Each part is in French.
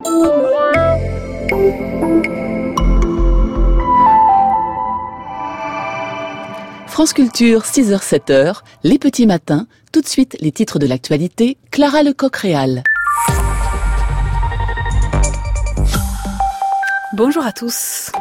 France Culture, 6h-7h, les petits matins, tout de suite les titres de l'actualité, Clara Lecoq-Réal. Bonjour à tous.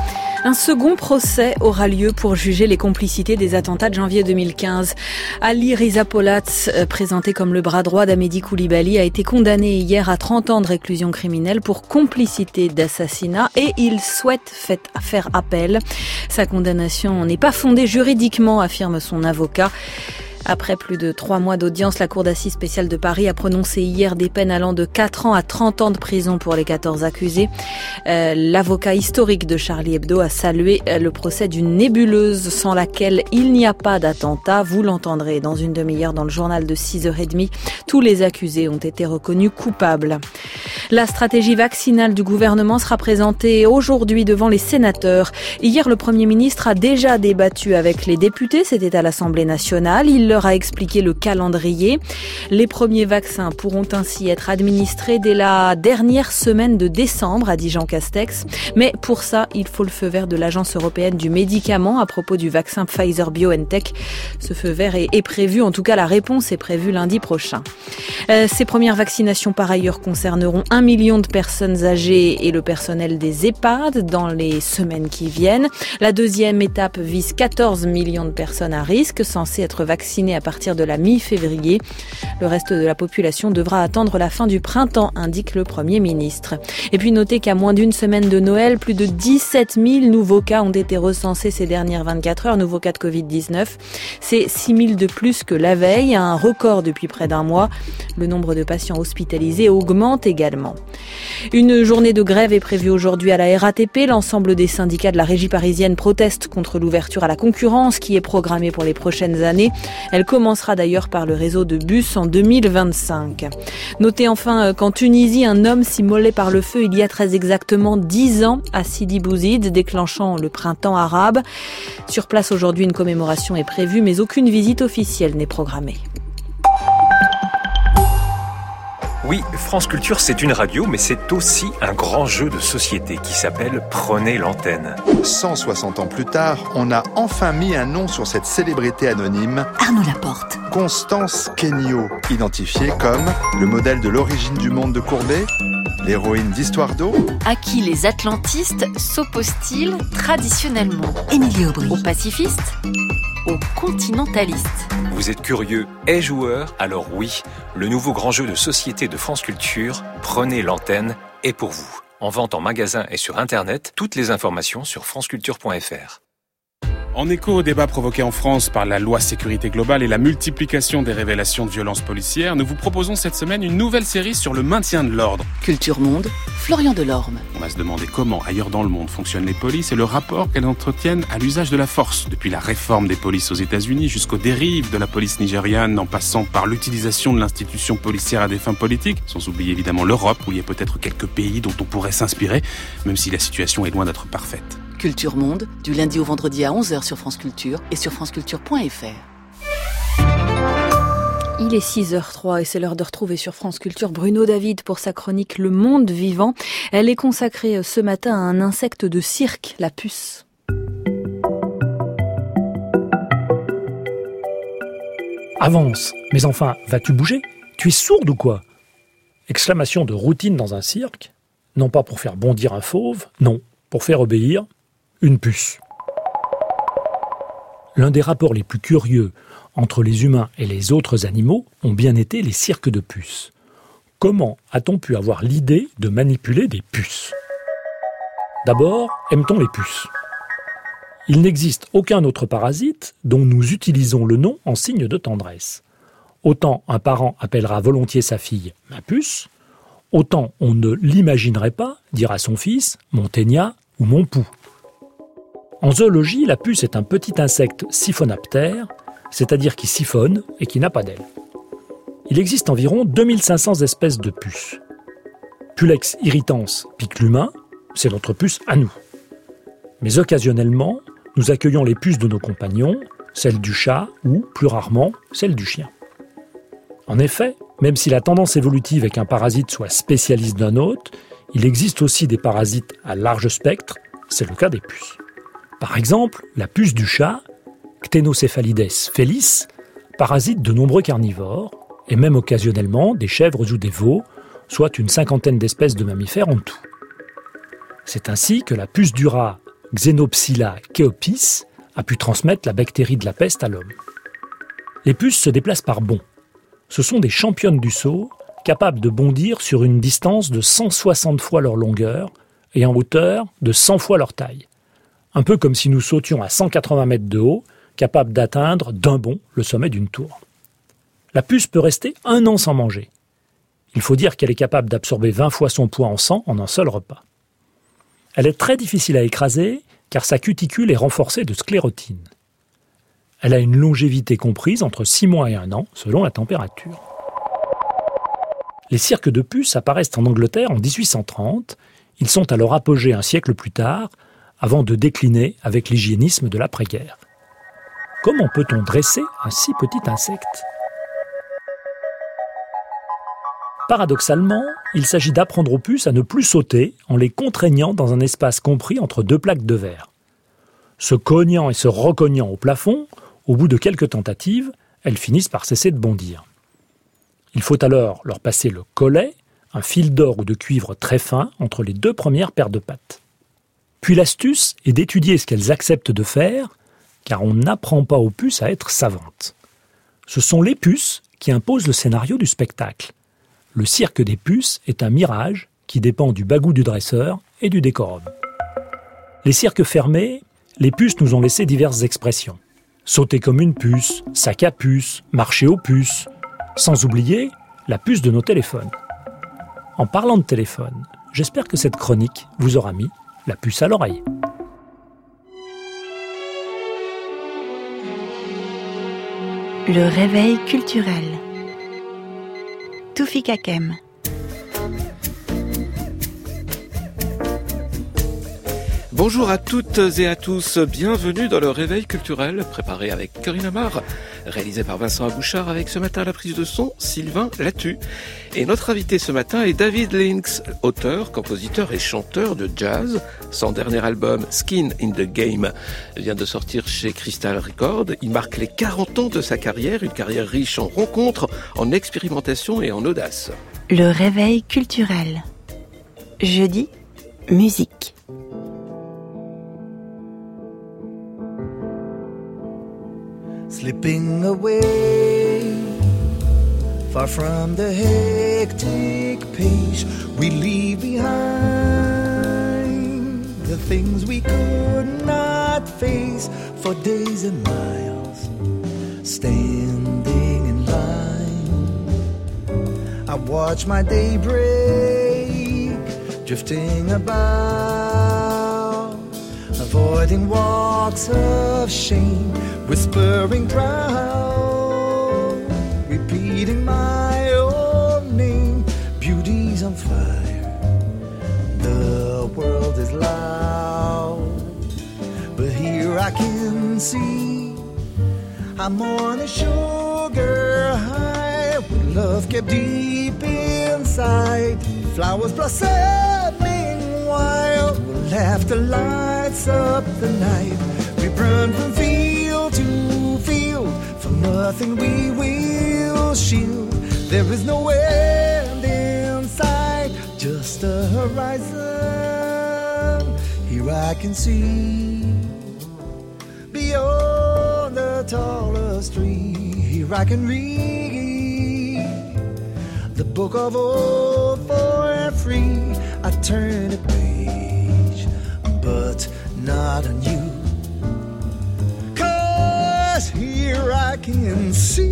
Un second procès aura lieu pour juger les complicités des attentats de janvier 2015. Ali Riza Polat, présenté comme le bras droit d'Amedi Koulibaly, a été condamné hier à 30 ans de réclusion criminelle pour complicité d'assassinat et il souhaite faire appel. Sa condamnation n'est pas fondée juridiquement, affirme son avocat. Après plus de 3 mois d'audience, la Cour d'assises spéciale de Paris a prononcé hier des peines allant de 4 ans à 30 ans de prison pour les 14 accusés. L'avocat historique de Charlie Hebdo a salué le procès d'une nébuleuse sans laquelle il n'y a pas d'attentat. Vous l'entendrez dans une demi-heure dans le journal de 6h30. Tous les accusés ont été reconnus coupables. La stratégie vaccinale du gouvernement sera présentée aujourd'hui devant les sénateurs. Hier, le Premier ministre a déjà débattu avec les députés. C'était à l'Assemblée nationale. Il leur a expliqué le calendrier. Les premiers vaccins pourront ainsi être administrés dès la dernière semaine de décembre, a dit Jean Castex. Mais pour ça, il faut le feu vert de l'Agence européenne du médicament à propos du vaccin Pfizer-BioNTech. Ce feu vert est prévu, en tout cas la réponse est prévue lundi prochain. Ces premières vaccinations par ailleurs concerneront 1 million de personnes âgées et le personnel des EHPAD dans les semaines qui viennent. La deuxième étape vise 14 millions de personnes à risque, censées être vaccinées à partir de la mi-février. Le reste de la population devra attendre la fin du printemps, indique le Premier ministre. Et puis notez qu'à moins d'une semaine de Noël, plus de 17 000 nouveaux cas ont été recensés ces dernières 24 heures, nouveaux cas de Covid-19. C'est 6 000 de plus que la veille, un record depuis près d'un mois. Le nombre de patients hospitalisés augmente également. Une journée de grève est prévue aujourd'hui à la RATP. L'ensemble des syndicats de la régie parisienne protestent contre l'ouverture à la concurrence qui est programmée pour les prochaines années. Elle commencera d'ailleurs par le réseau de bus en 2025. Notez enfin qu'en Tunisie, un homme s'immolait par le feu il y a très exactement 10 ans à Sidi Bouzid, déclenchant le printemps arabe. Sur place aujourd'hui, une commémoration est prévue, mais aucune visite officielle n'est programmée. Oui, France Culture, c'est une radio, mais c'est aussi un grand jeu de société qui s'appelle Prenez l'antenne. 160 ans plus tard, on a enfin mis un nom sur cette célébrité anonyme. Arnaud Laporte. Constance Kenyo, identifiée comme le modèle de l'origine du monde de Courbet, l'héroïne d'Histoire d'eau. À qui les atlantistes s'opposent-ils traditionnellement? Émilie Aubry. Aux pacifistes? Aux continentalistes? Vous êtes curieux et joueur? Alors oui, le nouveau grand jeu de société de France Culture, Prenez l'antenne, est pour vous. En vente en magasin et sur Internet, toutes les informations sur franceculture.fr. En écho au débat provoqué en France par la loi sécurité globale et la multiplication des révélations de violences policières, nous vous proposons cette semaine une nouvelle série sur le maintien de l'ordre. Culture Monde, Florian Delorme. On va se demander comment, ailleurs dans le monde, fonctionnent les polices et le rapport qu'elles entretiennent à l'usage de la force. Depuis la réforme des polices aux États-Unis jusqu'aux dérives de la police nigériane, en passant par l'utilisation de l'institution policière à des fins politiques, sans oublier évidemment l'Europe, où il y a peut-être quelques pays dont on pourrait s'inspirer, même si la situation est loin d'être parfaite. Culture Monde, du lundi au vendredi à 11h sur France Culture et sur franceculture.fr. Il est 6h03 et c'est l'heure de retrouver sur France Culture Bruno David pour sa chronique Le Monde Vivant. Elle est consacrée ce matin à un insecte de cirque, la puce. Avance, mais enfin, vas-tu bouger? Tu es sourde ou quoi? Exclamation de routine dans un cirque, non pas pour faire bondir un fauve, non, pour faire obéir une puce. L'un des rapports les plus curieux entre les humains et les autres animaux ont bien été les cirques de puces. Comment a-t-on pu avoir l'idée de manipuler des puces? D'abord, aime-t-on les puces? Il n'existe aucun autre parasite dont nous utilisons le nom en signe de tendresse. Autant un parent appellera volontiers sa fille « ma puce », autant on ne l'imaginerait pas dire à son fils « mon ténia » ou « mon pou ». En zoologie, la puce est un petit insecte siphonaptère, c'est-à-dire qui siphonne et qui n'a pas d'ailes. Il existe environ 2500 espèces de puces. Pulex irritans pique l'humain, c'est notre puce à nous. Mais occasionnellement, nous accueillons les puces de nos compagnons, celles du chat ou, plus rarement, celles du chien. En effet, même si la tendance évolutive est qu'un parasite soit spécialiste d'un hôte, il existe aussi des parasites à large spectre, c'est le cas des puces. Par exemple, la puce du chat, Ctenocéphalides felis, parasite de nombreux carnivores, et même occasionnellement des chèvres ou des veaux, soit une 50aine d'espèces de mammifères en tout. C'est ainsi que la puce du rat, Xenopsylla chaopis, a pu transmettre la bactérie de la peste à l'homme. Les puces se déplacent par bonds. Ce sont des championnes du saut, capables de bondir sur une distance de 160 fois leur longueur et en hauteur de 100 fois leur taille. Un peu comme si nous sautions à 180 mètres de haut, capables d'atteindre d'un bond le sommet d'une tour. La puce peut rester 1 an sans manger. Il faut dire qu'elle est capable d'absorber 20 fois son poids en sang en un seul repas. Elle est très difficile à écraser car sa cuticule est renforcée de sclérotine. Elle a une longévité comprise entre 6 mois et 1 an selon la température. Les cirques de puces apparaissent en Angleterre en 1830. Ils sont à leur apogée un siècle plus tard, avant de décliner avec l'hygiénisme de l'après-guerre. Comment peut-on dresser un si petit insecte ? Paradoxalement, il s'agit d'apprendre aux puces à ne plus sauter en les contraignant dans un espace compris entre 2 plaques de verre. Se cognant et se recognant au plafond, au bout de quelques tentatives, elles finissent par cesser de bondir. Il faut alors leur passer le collet, un fil d'or ou de cuivre très fin entre les 2 premières paires de pattes. Puis l'astuce est d'étudier ce qu'elles acceptent de faire, car on n'apprend pas aux puces à être savantes. Ce sont les puces qui imposent le scénario du spectacle. Le cirque des puces est un mirage qui dépend du bagou du dresseur et du décorum. Les cirques fermés, les puces nous ont laissé diverses expressions. Sauter comme une puce, sac à puce, marcher aux puces, sans oublier la puce de nos téléphones. En parlant de téléphone, j'espère que cette chronique vous aura mis la puce à l'oreille. Le réveil culturel. Toufik Hakem. Bonjour à toutes et à tous, bienvenue dans le Réveil culturel, préparé avec Corinne Amar, réalisé par Vincent Abouchard, avec ce matin à la prise de son, Sylvain Latu. Et notre invité ce matin est David Lynx, auteur, compositeur et chanteur de jazz. Son dernier album, Skin in the Game, vient de sortir chez Crystal Records. Il marque les 40 ans de sa carrière, une carrière riche en rencontres, en expérimentation et en audace. Le Réveil culturel. Jeudi, musique. Slipping away, far from the hectic pace we leave behind, the things we could not face for days and miles, standing in line. I watch my day break, drifting about, avoiding walks of shame, whispering proud, repeating my own name. Beauty's on fire, the world is loud, but here I can see I'm on a sugar high, with love kept deep inside, flowers blossoming wild, laughter lights up the night. We run from field to field, from nothing we will shield. There is no end in sight, just a horizon. Here I can see beyond the tallest tree. Here I can read the book of old for free. I turn a page, but not on you. Here I can see.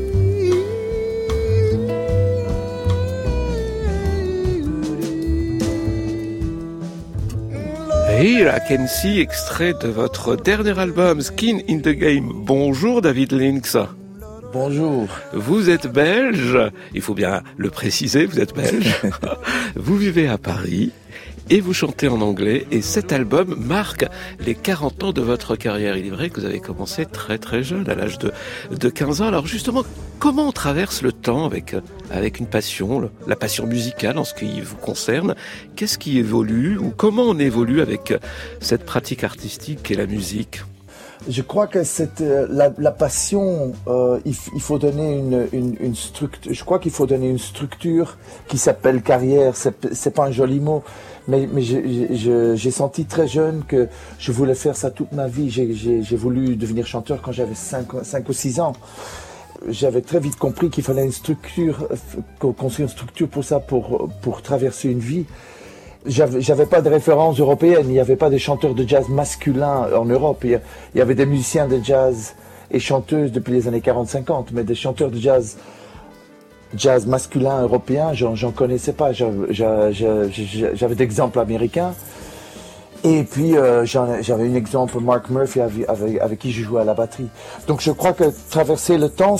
Here I Can See, extrait de votre dernier album Skin in the Game. Bonjour David Lynx. Bonjour. Vous êtes belge, il faut bien le préciser, vous êtes belge. Vous vivez à Paris et vous chantez en anglais. Et cet album marque les 40 ans de votre carrière. Il est vrai que vous avez commencé très très jeune, à l'âge de 15 ans. Alors justement, comment on traverse le temps avec une passion, la passion musicale en ce qui vous concerne? Qu'est-ce qui évolue ou comment on évolue avec cette pratique artistique qu'est la musique? Je crois que la passion, il faut donner une structure. Je crois qu'il faut donner une structure qui s'appelle carrière. C'est pas un joli mot, mais j'ai senti très jeune que je voulais faire ça toute ma vie. J'ai voulu devenir chanteur quand j'avais 5 ou 6 ans. J'avais très vite compris qu'il fallait une structure, construire une structure pour ça, pour traverser une vie. J'avais pas de référence européenne, il n'y avait pas de chanteurs de jazz masculins en Europe. Il y avait des musiciens de jazz et chanteuses depuis les années 40-50, mais des chanteurs de jazz masculins européens, j'en connaissais pas. J'avais d'exemples américains. Et puis j'avais un exemple, Mark Murphy, avec qui je jouais à la batterie. Donc je crois que traverser le temps,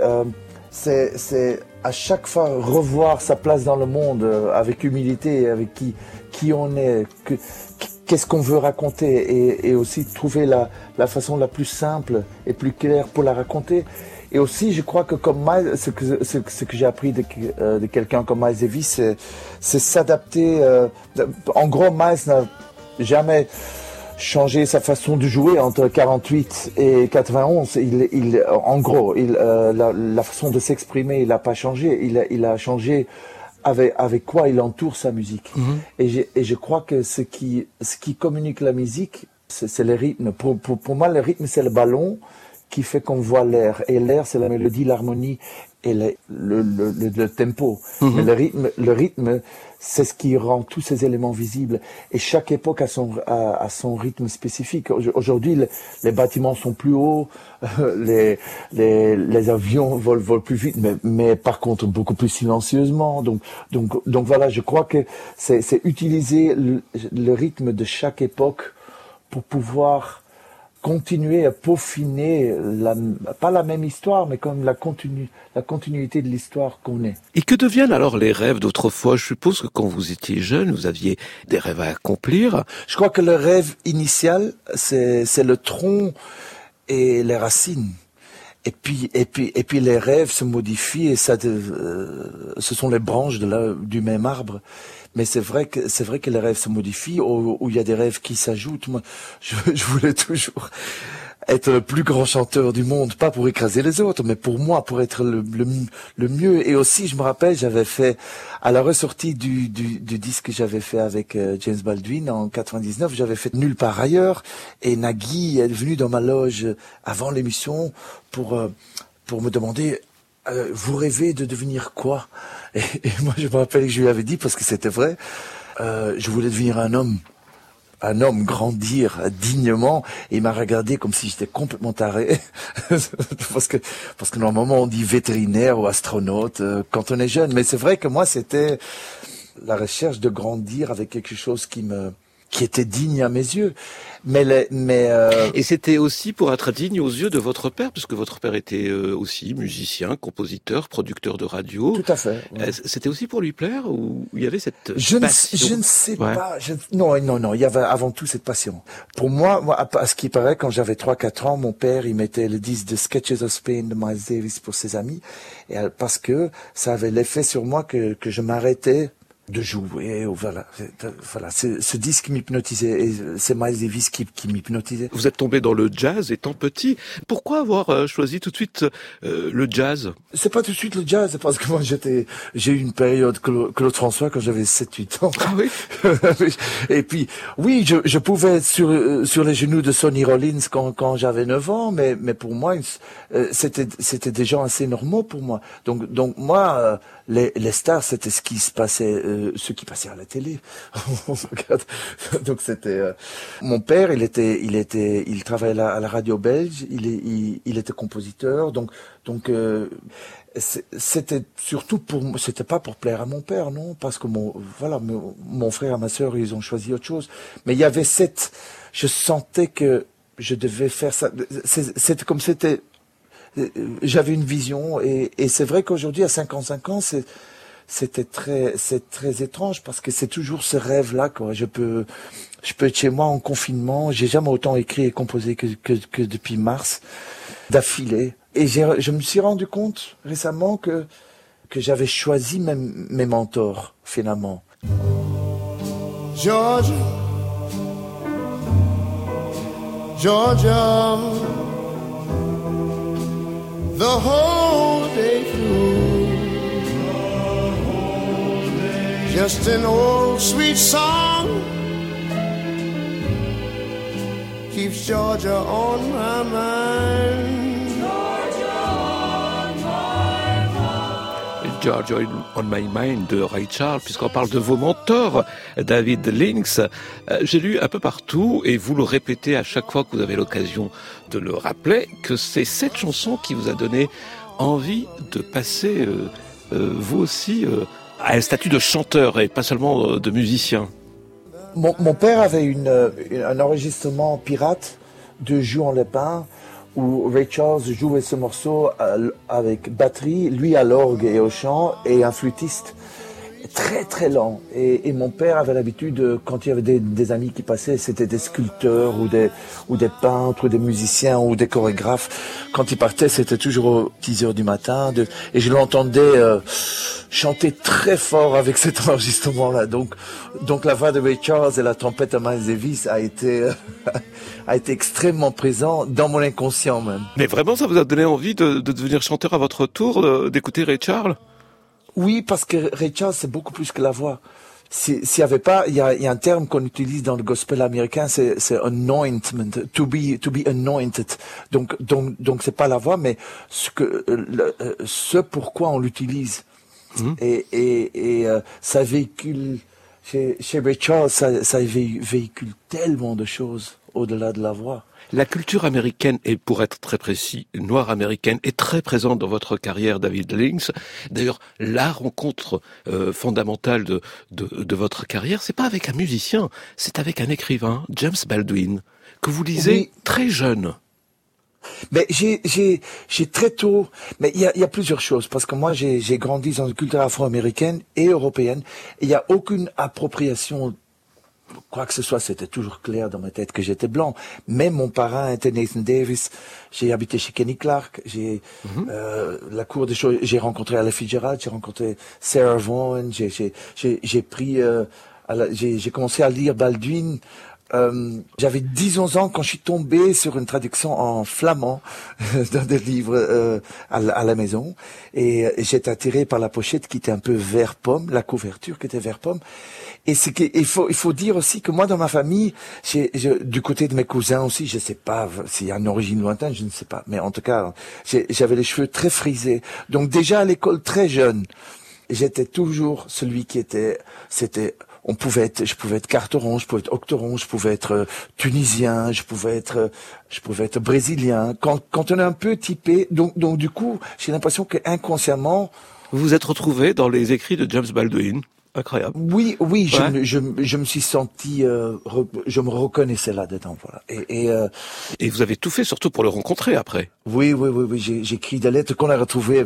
c'est à chaque fois revoir sa place dans le monde avec humilité, avec qui on est, qu'est-ce qu'on veut raconter, et aussi trouver la façon la plus simple et plus claire pour la raconter. Et aussi, je crois que comme Miles, ce que j'ai appris de quelqu'un comme Miles Davis, c'est s'adapter. En gros, Miles n'a jamais changé sa façon de jouer entre 48 et 91. En gros, la façon de s'exprimer, il n'a pas changé. Il a changé avec quoi il entoure sa musique. Mm-hmm. Et je crois que ce qui communique la musique, c'est le rythme. Pour moi, le rythme, c'est le ballon qui fait qu'on voit l'air. Et l'air, c'est la mélodie, l'harmonie et le tempo. Mm-hmm. Mais le rythme, c'est ce qui rend tous ces éléments visibles. Et chaque époque a son rythme spécifique. Aujourd'hui, les bâtiments sont plus hauts, les avions volent plus vite, mais par contre beaucoup plus silencieusement. Donc voilà, je crois que c'est utiliser le rythme de chaque époque pour pouvoir continuer à peaufiner, pas la même histoire, mais comme la continuité de l'histoire qu'on est. Et que deviennent alors les rêves d'autrefois? Je suppose que quand vous étiez jeune, vous aviez des rêves à accomplir. Je crois que le rêve initial, c'est le tronc et les racines. Et puis les rêves se modifient et ce sont les branches du même arbre. Mais c'est vrai que les rêves se modifient, où il y a des rêves qui s'ajoutent. Moi, je voulais toujours être le plus grand chanteur du monde, pas pour écraser les autres, mais pour moi, pour être le mieux. Et aussi, je me rappelle, j'avais fait, à la ressortie du disque que j'avais fait avec James Baldwin en 99, j'avais fait Nulle part ailleurs, et Nagui est venu dans ma loge avant l'émission pour me demander vous rêvez de devenir quoi? Et moi, je me rappelle que je lui avais dit, parce que c'était vrai, je voulais devenir un homme, grandir dignement. Et il m'a regardé comme si j'étais complètement taré, parce que normalement on dit vétérinaire ou astronaute quand on est jeune. Mais c'est vrai que moi, c'était la recherche de grandir avec quelque chose qui était digne à mes yeux. Et c'était aussi pour être digne aux yeux de votre père, puisque votre père était aussi musicien, compositeur, producteur de radio. Tout à fait. Oui. C'était aussi pour lui plaire, ou il y avait cette passion? Je ne sais pas. Non, il y avait avant tout cette passion. Pour moi, à ce qui paraît, quand j'avais 3-4 ans, mon père, il mettait le disque de Sketches of Spain de Miles Davis pour ses amis, et parce que ça avait l'effet sur moi que je m'arrêtais de jouer, voilà. Ce disque m'hypnotisait, et c'est Miles Davis qui m'hypnotisait. Vous êtes tombé dans le jazz étant petit. Pourquoi avoir choisi tout de suite le jazz? C'est pas tout de suite le jazz, parce que moi j'ai eu une période Claude François quand j'avais 7-8 ans. Ah oui. Et puis oui, je pouvais être sur les genoux de Sonny Rollins quand j'avais 9 ans, mais pour moi c'était des gens assez normaux pour moi. Donc moi les stars, c'était ce qui se passait, ce qui passait à la télé. Donc c'était mon père, il travaillait à la radio belge, il était compositeur, donc c'était surtout pour moi, c'était pas pour plaire à mon père, non, parce que mon frère et ma sœur, ils ont choisi autre chose, mais il y avait je sentais que je devais faire ça. j'avais une vision et c'est vrai qu'aujourd'hui à 55 ans c'est très étrange parce que c'est toujours ce rêve-là, quoi. Je peux être chez moi en confinement. J'ai jamais autant écrit et composé que depuis mars d'affilée. Et je me suis rendu compte récemment que j'avais choisi mes mentors finalement. Georgia, Georgia, the whole day through. Just an old sweet song keeps Georgia on my mind. Georgia on my mind de Ray Charles, puisqu'on parle de vos mentors, David Lynx. J'ai lu un peu partout, et vous le répétez à chaque fois que vous avez l'occasion de le rappeler, que c'est cette chanson qui vous a donné envie de passer, vous aussi, à un statut de chanteur et pas seulement de musicien. Mon père avait un enregistrement pirate de Juan Lepin où Ray Charles jouait ce morceau avec batterie, lui à l'orgue et au chant, et un flûtiste très très lent. Et mon père avait l'habitude, quand il y avait des amis qui passaient, c'était des sculpteurs ou des peintres ou des musiciens ou des chorégraphes. Quand ils partaient, c'était toujours aux 10h du matin. Et je l'entendais chanter très fort avec cet enregistrement-là. Donc la voix de Ray Charles et la trompette de Miles Davis a été extrêmement présent dans mon inconscient même. Mais vraiment, ça vous a donné envie de devenir chanteur à votre tour, d'écouter Ray Charles ? Oui, parce que Ray Charles, c'est beaucoup plus que la voix. S'il y avait pas, il y a un terme qu'on utilise dans le gospel américain, c'est anointment, to be anointed. Donc c'est pas la voix, mais ce pourquoi on l'utilise. Et ça véhicule, chez Ray Charles, ça véhicule tellement de choses au-delà de la voix. La culture américaine, et pour être très précis, noire américaine, est très présente dans votre carrière, David Lynx. D'ailleurs, la rencontre fondamentale de votre carrière, c'est pas avec un musicien, c'est avec un écrivain, James Baldwin, que vous lisez très jeune. Mais j'ai très tôt, mais il y a plusieurs choses, parce que moi j'ai grandi dans une culture afro-américaine et européenne, et il y a aucune appropriation. Quoi que ce soit, c'était toujours clair dans ma tête que j'étais blanc. Mais mon parrain était Nathan Davis. J'ai habité chez Kenny Clark. La cour des choses. J'ai rencontré Ella Fitzgerald. J'ai rencontré Sarah Vaughan. J'ai commencé à lire Baldwin. J'avais 10-11 ans quand je suis tombé sur une traduction en flamand dans des livres à la maison, et j'étais attiré par la pochette qui était un peu vert pomme, la couverture qui était vert pomme. Et il faut dire aussi que moi dans ma famille, du côté de mes cousins aussi, je sais pas s'il y a une origine lointaine, je ne sais pas, mais en tout cas j'avais les cheveux très frisés. Donc déjà à l'école très jeune, j'étais toujours celui qui était, je pouvais être carteron, je pouvais être octoron, je pouvais être tunisien, je pouvais être brésilien. Quand on est un peu typé, donc du coup, j'ai l'impression que inconsciemment, vous vous êtes retrouvé dans les écrits de James Baldwin. Incroyable. Oui, ouais. je me suis senti, je me reconnaissais là-dedans, voilà. Et vous avez tout fait, surtout pour le rencontrer après. Oui. J'ai écrit des lettres qu'on a retrouvées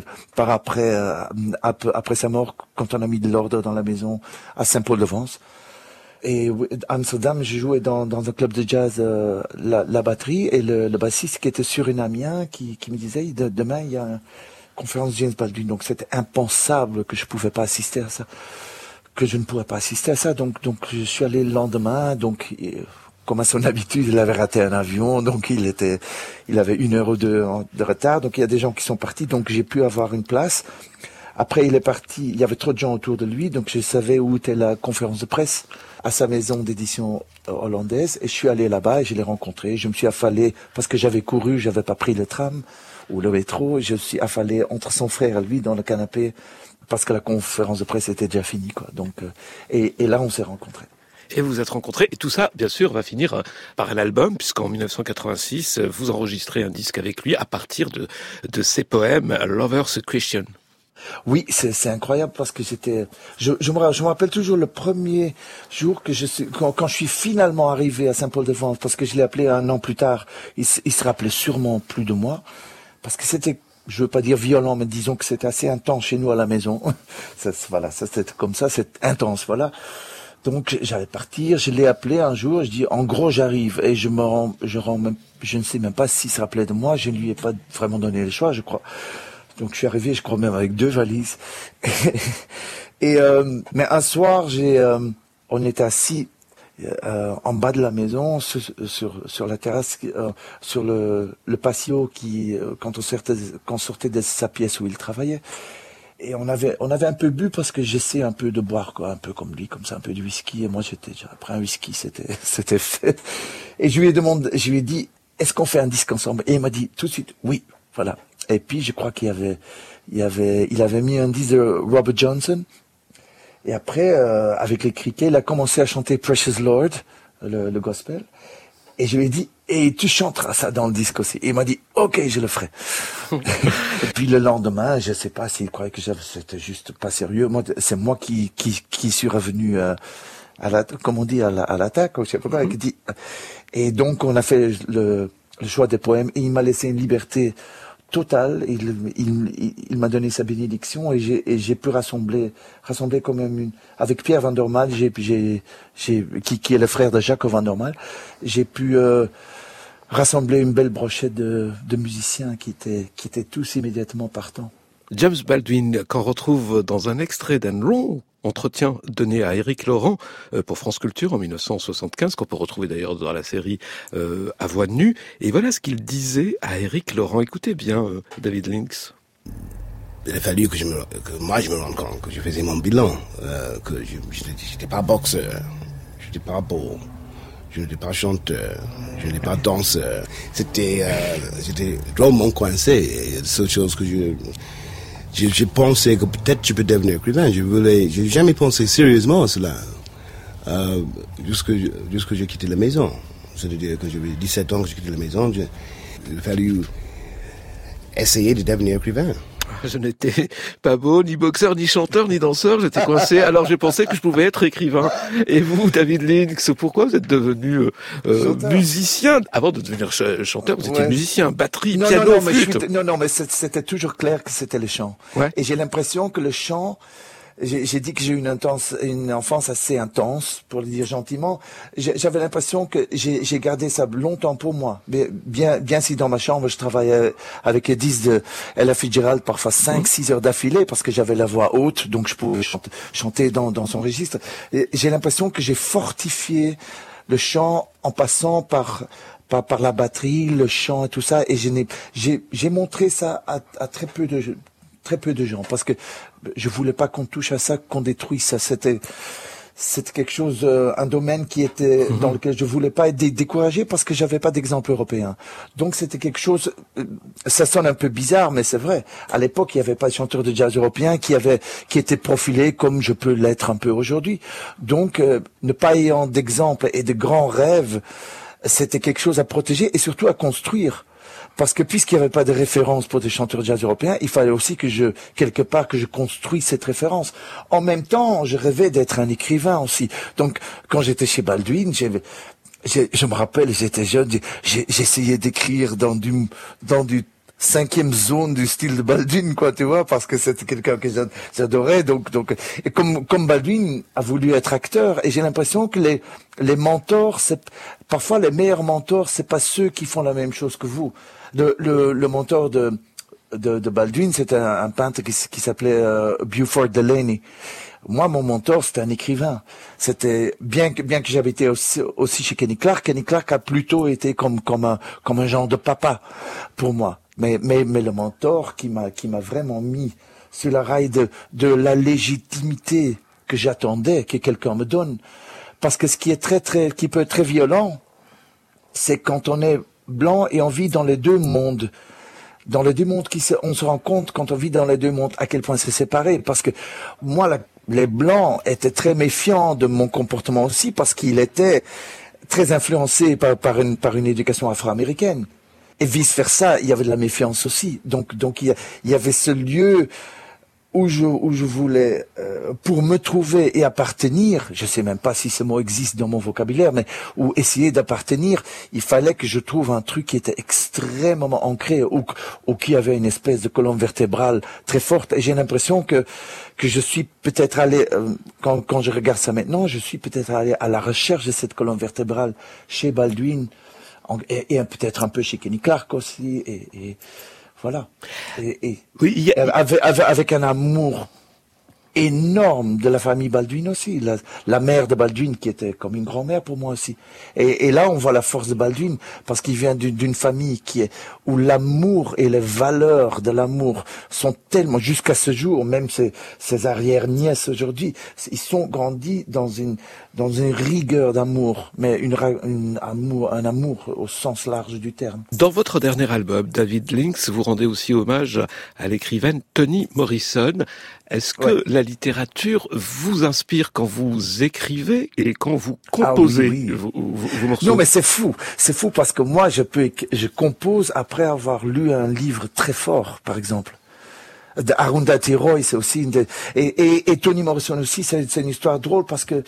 après sa mort, quand on a mis de l'ordre dans la maison à Saint-Paul-de-Vence. Et à Amsterdam, je jouais dans un club de jazz la batterie, et le bassiste qui était surinamien qui me disait demain il y a une conférence de James Baldwin, donc c'était impensable que je pouvais pas assister à ça. Que je ne pourrais pas assister à ça, donc je suis allé le lendemain, donc comme à son habitude, il avait raté un avion, donc il avait 1 heure ou 2 de retard, donc il y a des gens qui sont partis, donc j'ai pu avoir une place. Après il est parti, il y avait trop de gens autour de lui, donc je savais où était la conférence de presse à sa maison d'édition hollandaise, et je suis allé là-bas et je l'ai rencontré. Je me suis affalé parce que j'avais couru, j'avais pas pris le tram ou le métro, et je suis affalé entre son frère et lui dans le canapé, parce que la conférence de presse était déjà finie, quoi. Donc, et là, on s'est rencontrés. Et vous êtes rencontrés, et tout ça, bien sûr, va finir par un album, puisqu'en 1986, vous enregistrez un disque avec lui à partir de ses poèmes Lover's a Christian. Oui, c'est incroyable parce que je me rappelle toujours le premier jour que quand je suis finalement arrivé à Saint-Paul-de-Vence, parce que je l'ai appelé 1 an plus tard, il se rappelait sûrement plus de moi. parce que c'était, je veux pas dire violent, mais disons que c'était assez intense chez nous à la maison. Ça c'était comme ça, c'est intense, voilà. Donc j'allais partir, je l'ai appelé un jour, je dis en gros j'arrive et je ne sais même pas s'il se rappelait de moi, je ne lui ai pas vraiment donné le choix, je crois. Donc je suis arrivé, je crois même avec 2 valises. Mais un soir, on était assis en bas de la maison sur la terrasse, sur le patio quand on sortait de sa pièce où il travaillait. Et on avait un peu bu parce que j'essayais un peu de boire, quoi, un peu comme lui, comme ça, un peu de whisky. Et moi, après un whisky, c'était fait. Et je lui ai dit, est-ce qu'on fait un disque ensemble? Et il m'a dit tout de suite, oui, voilà. Et puis, je crois il avait mis un disque de Robert Johnson. Et après, avec les criquets, il a commencé à chanter Precious Lord, le gospel. Et je lui ai dit, et tu chanteras ça dans le disque aussi. Et il m'a dit, ok, je le ferai. Et puis le lendemain, je sais pas s'il croyait que c'était juste pas sérieux. Moi, c'est moi qui suis revenu comme on dit, à l'attaque, je sais pas quoi, qui dit. Et donc, on a fait le choix des poèmes et il m'a laissé une liberté totale. Il m'a donné sa bénédiction et j'ai pu rassembler quand même avec Pierre Van der Maal, qui est le frère de Jacques Van der Maal, j'ai pu rassembler une belle brochette de musiciens qui étaient tous immédiatement partants. James Baldwin, qu'on retrouve dans un extrait d'un long entretien donné à Éric Laurent pour France Culture en 1975, qu'on peut retrouver d'ailleurs dans la série À voix nue. Et voilà ce qu'il disait à Éric Laurent. Écoutez bien, David Lynx. Il a fallu que moi je me rende compte que je faisais mon bilan, que je n'étais pas boxeur, je n'étais pas beau, je n'étais pas chanteur, je n'étais pas danseur. J'étais drôlement coincé. Et la seule chose que je pensais que peut-être je peux devenir écrivain. J'ai jamais pensé sérieusement à cela. Jusque j'ai quitté la maison. C'est-à-dire que j'avais 17 ans que j'ai quitté la maison. Il a fallu essayer de devenir écrivain. Je n'étais pas beau, ni boxeur, ni chanteur, ni danseur. J'étais coincé. Alors j'ai pensé que je pouvais être écrivain. Et vous, David Lynx, pourquoi vous êtes devenu musicien? Avant de devenir chanteur, vous étiez musicien, batterie, piano, flûte. Non, mais c'était toujours clair que c'était le chant. Ouais. Et j'ai l'impression que le chant, j'ai dit que j'ai eu une enfance assez intense, pour le dire gentiment. J'avais l'impression que j'ai gardé ça longtemps pour moi. Mais bien si dans ma chambre, je travaillais avec les disques de Ella Fitzgerald parfois 5-6 heures d'affilée parce que j'avais la voix haute, donc je pouvais chanter dans son registre. Et j'ai l'impression que j'ai fortifié le chant en passant par la batterie, le chant et tout ça. Et j'ai montré ça à très peu de gens, parce que je voulais pas qu'on touche à ça, qu'on détruise ça. C'était quelque chose, un domaine qui était dans lequel je voulais pas être découragé parce que j'avais pas d'exemple européen. Donc c'était quelque chose, ça sonne un peu bizarre, mais c'est vrai. À l'époque, il y avait pas de chanteur de jazz européen qui était profilé comme je peux l'être un peu aujourd'hui. Donc, ne pas ayant d'exemple et de grands rêves, c'était quelque chose à protéger et surtout à construire. Parce que puisqu'il n'y avait pas de référence pour des chanteurs de jazz européens, il fallait aussi que je construise cette référence. En même temps, je rêvais d'être un écrivain aussi. Donc, quand j'étais chez Baldwin, je me rappelle, j'étais jeune, j'essayais d'écrire dans du 5e zone du style de Baldwin, quoi, tu vois, parce que c'était quelqu'un que j'adorais. Donc, et comme Baldwin a voulu être acteur, et j'ai l'impression que les mentors, parfois les meilleurs mentors, c'est pas ceux qui font la même chose que vous. Le mentor de Baldwin, c'était un peintre qui s'appelait Buford Delaney. Moi, mon mentor, c'était un écrivain. C'était bien que j'habitais aussi chez Kenny Clarke. Kenny Clarke a plutôt été comme un genre de papa pour moi. Mais le mentor qui m'a vraiment mis sur la rail de la légitimité que j'attendais que quelqu'un me donne. Parce que ce qui est qui peut être très violent, c'est quand on est blanc et on vit dans les deux mondes. Dans les deux mondes on se rend compte quand on vit dans les deux mondes à quel point c'est séparé. Parce que moi, les blancs étaient très méfiants de mon comportement aussi parce qu'il était très influencé par une éducation afro-américaine. Et vice versa, il y avait de la méfiance aussi. Donc il y avait ce lieu où je voulais, pour me trouver et appartenir, je sais même pas si ce mot existe dans mon vocabulaire, mais où essayer d'appartenir, il fallait que je trouve un truc qui était extrêmement ancré, ou qui avait une espèce de colonne vertébrale très forte. Et j'ai l'impression que je suis peut-être allé, quand je regarde ça maintenant, je suis peut-être allé à la recherche de cette colonne vertébrale chez Baldwin, et peut-être un peu chez Kenny Clarke aussi, et voilà. Oui, avec un amour énorme de la famille Baldwin aussi. La mère de Baldwin qui était comme une grand-mère pour moi aussi. Et là, on voit la force de Baldwin parce qu'il vient d'une famille où l'amour et les valeurs de l'amour sont tellement, jusqu'à ce jour, même ses arrière-nièces aujourd'hui, ils sont grandis dans une rigueur d'amour, mais un amour au sens large du terme. Dans votre dernier album, David Lynx, vous rendez aussi hommage à l'écrivaine Toni Morrison. Est-ce que la littérature vous inspire quand vous écrivez et quand vous composez vos morceaux? Non, mais c'est fou parce que moi, je compose après avoir lu un livre très fort, par exemple. Arundhati Roy, c'est aussi et Toni Morrison aussi, c'est une histoire drôle parce que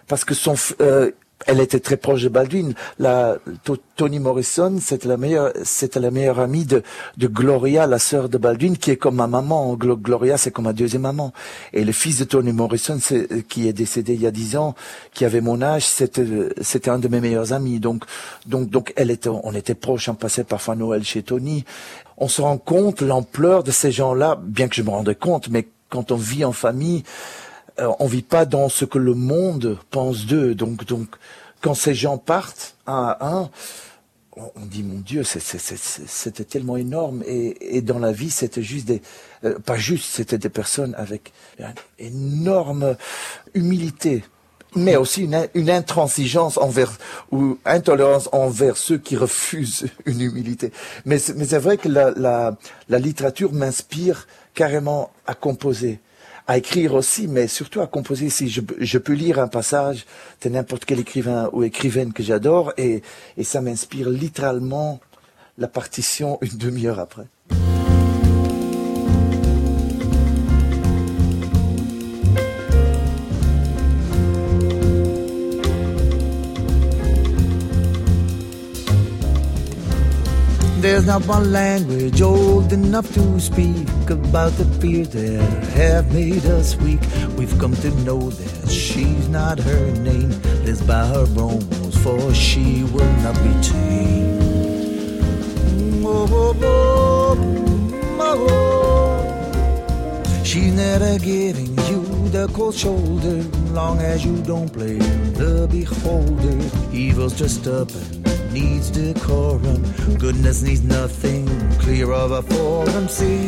elle était très proche de Baldwin. Toni Morrison, c'était la meilleure amie de Gloria, la sœur de Baldwin, qui est comme ma maman. Gloria, c'est comme ma deuxième maman. Et le fils de Toni Morrison, qui est décédé il y a 10 ans, qui avait mon âge, c'était un de mes meilleurs amis. Donc, on était proches, on passait parfois Noël chez Toni. On se rend compte l'ampleur de ces gens-là, bien que je me rendais compte, mais quand on vit en famille, on vit pas dans ce que le monde pense d'eux. Donc, quand ces gens partent un à un, on dit, mon Dieu, c'était tellement énorme. Et dans la vie, c'était juste c'était des personnes avec une énorme humilité, mais aussi une intransigeance ou intolérance envers ceux qui refusent une humilité. Mais c'est vrai que la littérature m'inspire carrément à composer, à écrire aussi, mais surtout à composer. Si je peux lire un passage de n'importe quel écrivain ou écrivaine que j'adore, et ça m'inspire littéralement la partition une demi-heure après. There's not one language old enough to speak about the fears that have made us weak. We've come to know that she's not her name, lives by her own rules, for she will not be tamed. She's never giving you the cold shoulder, long as you don't blame the beholder. Evil's just up and needs decorum. Goodness needs nothing clear of a forum.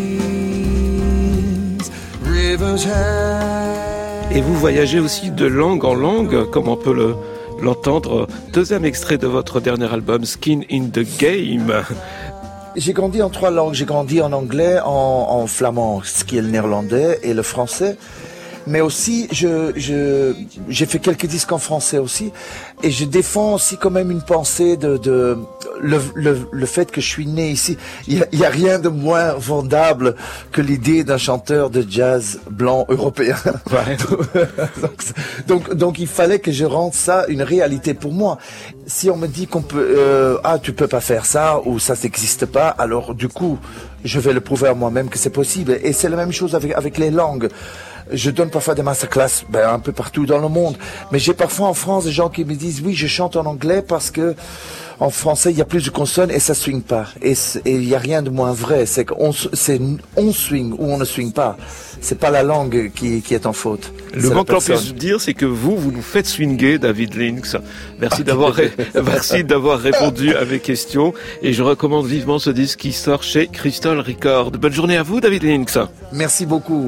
Seas, rivers high. Et vous voyagez aussi de langue en langue, comme on peut l'entendre. Deuxième extrait de votre dernier album, Skin in the Game. J'ai grandi en 3 langues. J'ai grandi en anglais, en flamand, ce qui est le néerlandais, et le français. Mais aussi, j'ai fait quelques disques en français aussi, et je défends aussi quand même une pensée de le fait que je suis né ici. Il y a rien de moins vendable que l'idée d'un chanteur de jazz blanc européen. Ouais. donc il fallait que je rende ça une réalité pour moi. Si on me dit qu'on peut, tu peux pas faire ça, ou ça n'existe pas, alors du coup, je vais le prouver à moi-même que c'est possible. Et c'est la même chose avec les langues. Je donne parfois des masterclass un peu partout dans le monde, mais j'ai parfois en France des gens qui me disent oui, je chante en anglais parce que en français il y a plus de consonnes et ça swing pas. Et il y a rien de moins vrai, c'est qu'on swing ou on ne swing pas. C'est pas la langue qui est en faute. Le moins que l'on puisse dire, c'est que vous nous faites swinguer, David Lynx. Merci d'avoir répondu à mes questions, et je recommande vivement ce disque qui sort chez Crystal Records. Bonne journée à vous, David Lynx. Merci beaucoup.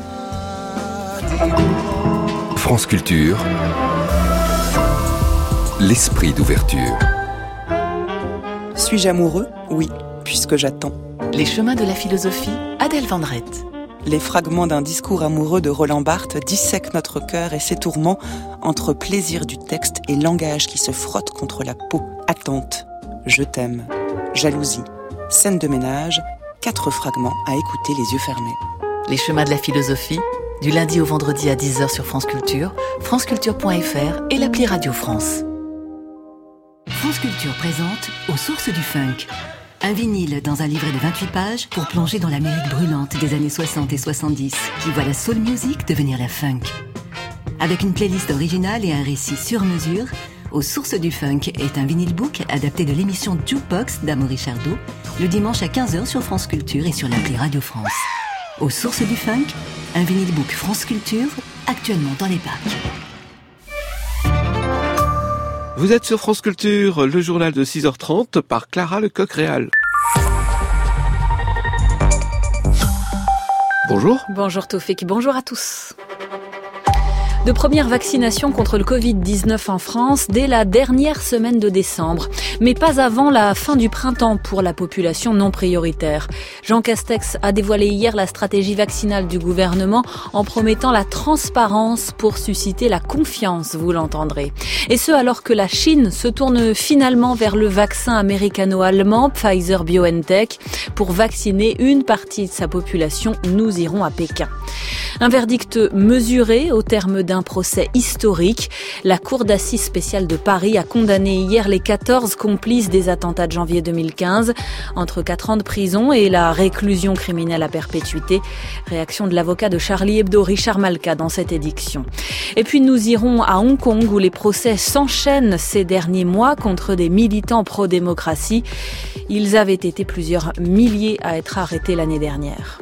France Culture, l'esprit d'ouverture. Suis-je amoureux ? Oui, puisque j'attends. Les chemins de la philosophie, Adèle Vendrette. Les fragments d'un discours amoureux de Roland Barthes dissèquent notre cœur et ses tourments entre plaisir du texte et langage qui se frotte contre la peau. Attente, je t'aime, jalousie, scène de ménage, 4 fragments à écouter les yeux fermés. Les chemins de la philosophie, du lundi au vendredi à 10h sur France Culture, franceculture.fr et l'appli Radio France. France Culture présente Aux sources du funk. Un vinyle dans un livret de 28 pages pour plonger dans l'Amérique brûlante des années 60 et 70 qui voit la soul music devenir la funk. Avec une playlist originale et un récit sur mesure, Aux sources du funk est un vinyle book adapté de l'émission Jukebox d'Amaury Chardot, le dimanche à 15h sur France Culture et sur l'appli Radio France. Aux sources du funk, un vinyle book France Culture, actuellement dans les packs. Vous êtes sur France Culture, le journal de 6h30 par Clara Lecoq-Réal. Bonjour. Bonjour Toufik, bonjour à tous. De premières vaccinations contre le Covid-19 en France dès la dernière semaine de décembre, mais pas avant la fin du printemps pour la population non prioritaire. Jean Castex a dévoilé hier la stratégie vaccinale du gouvernement en promettant la transparence pour susciter la confiance, vous l'entendrez. Et ce alors que la Chine se tourne finalement vers le vaccin américano-allemand Pfizer-BioNTech pour vacciner une partie de sa population. Nous irons à Pékin. Un verdict mesuré au terme d'un procès historique. La Cour d'assises spéciale de Paris a condamné hier les 14 complices des attentats de janvier 2015, entre 4 ans de prison et la réclusion criminelle à perpétuité. Réaction de l'avocat de Charlie Hebdo, Richard Malka, dans cette édiction. Et puis nous irons à Hong Kong où les procès s'enchaînent ces derniers mois contre des militants pro-démocratie. Ils avaient été plusieurs milliers à être arrêtés l'année dernière.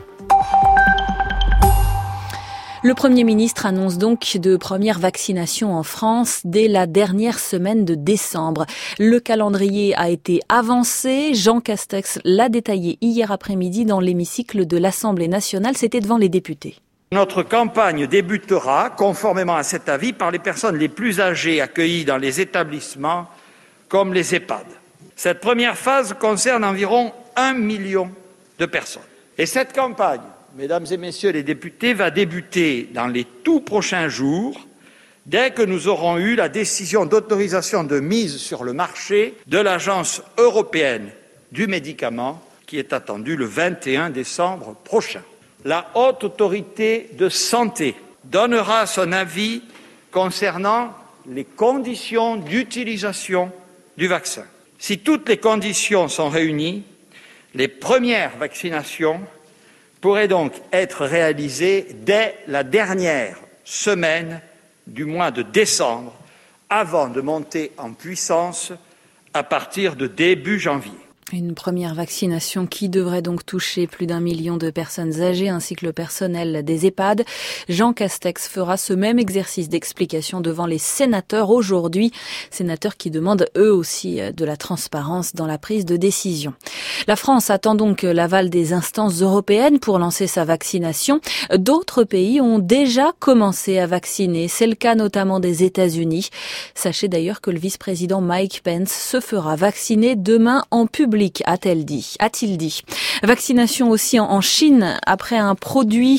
Le Premier ministre annonce donc de premières vaccinations en France dès la dernière semaine de décembre. Le calendrier a été avancé. Jean Castex l'a détaillé hier après-midi dans l'hémicycle de l'Assemblée nationale. C'était devant les députés. Notre campagne débutera, conformément à cet avis, par les personnes les plus âgées accueillies dans les établissements comme les EHPAD. Cette première phase concerne environ 1 million de personnes. Et cette campagne, mesdames et messieurs les députés, va débuter dans les tout prochains jours, dès que nous aurons eu la décision d'autorisation de mise sur le marché de l'Agence européenne du médicament, qui est attendue le 21 décembre prochain. La Haute Autorité de Santé donnera son avis concernant les conditions d'utilisation du vaccin. Si toutes les conditions sont réunies, les premières vaccinations pourrait donc être réalisé dès la dernière semaine du mois de décembre, avant de monter en puissance à partir de début janvier. Une première vaccination qui devrait donc toucher plus d'1 million de personnes âgées ainsi que le personnel des EHPAD. Jean Castex fera ce même exercice d'explication devant les sénateurs aujourd'hui. Sénateurs qui demandent eux aussi de la transparence dans la prise de décision. La France attend donc l'aval des instances européennes pour lancer sa vaccination. D'autres pays ont déjà commencé à vacciner. C'est le cas notamment des États-Unis. Sachez d'ailleurs que le vice-président Mike Pence se fera vacciner demain en public. A-t-il dit. Vaccination aussi en Chine après un produit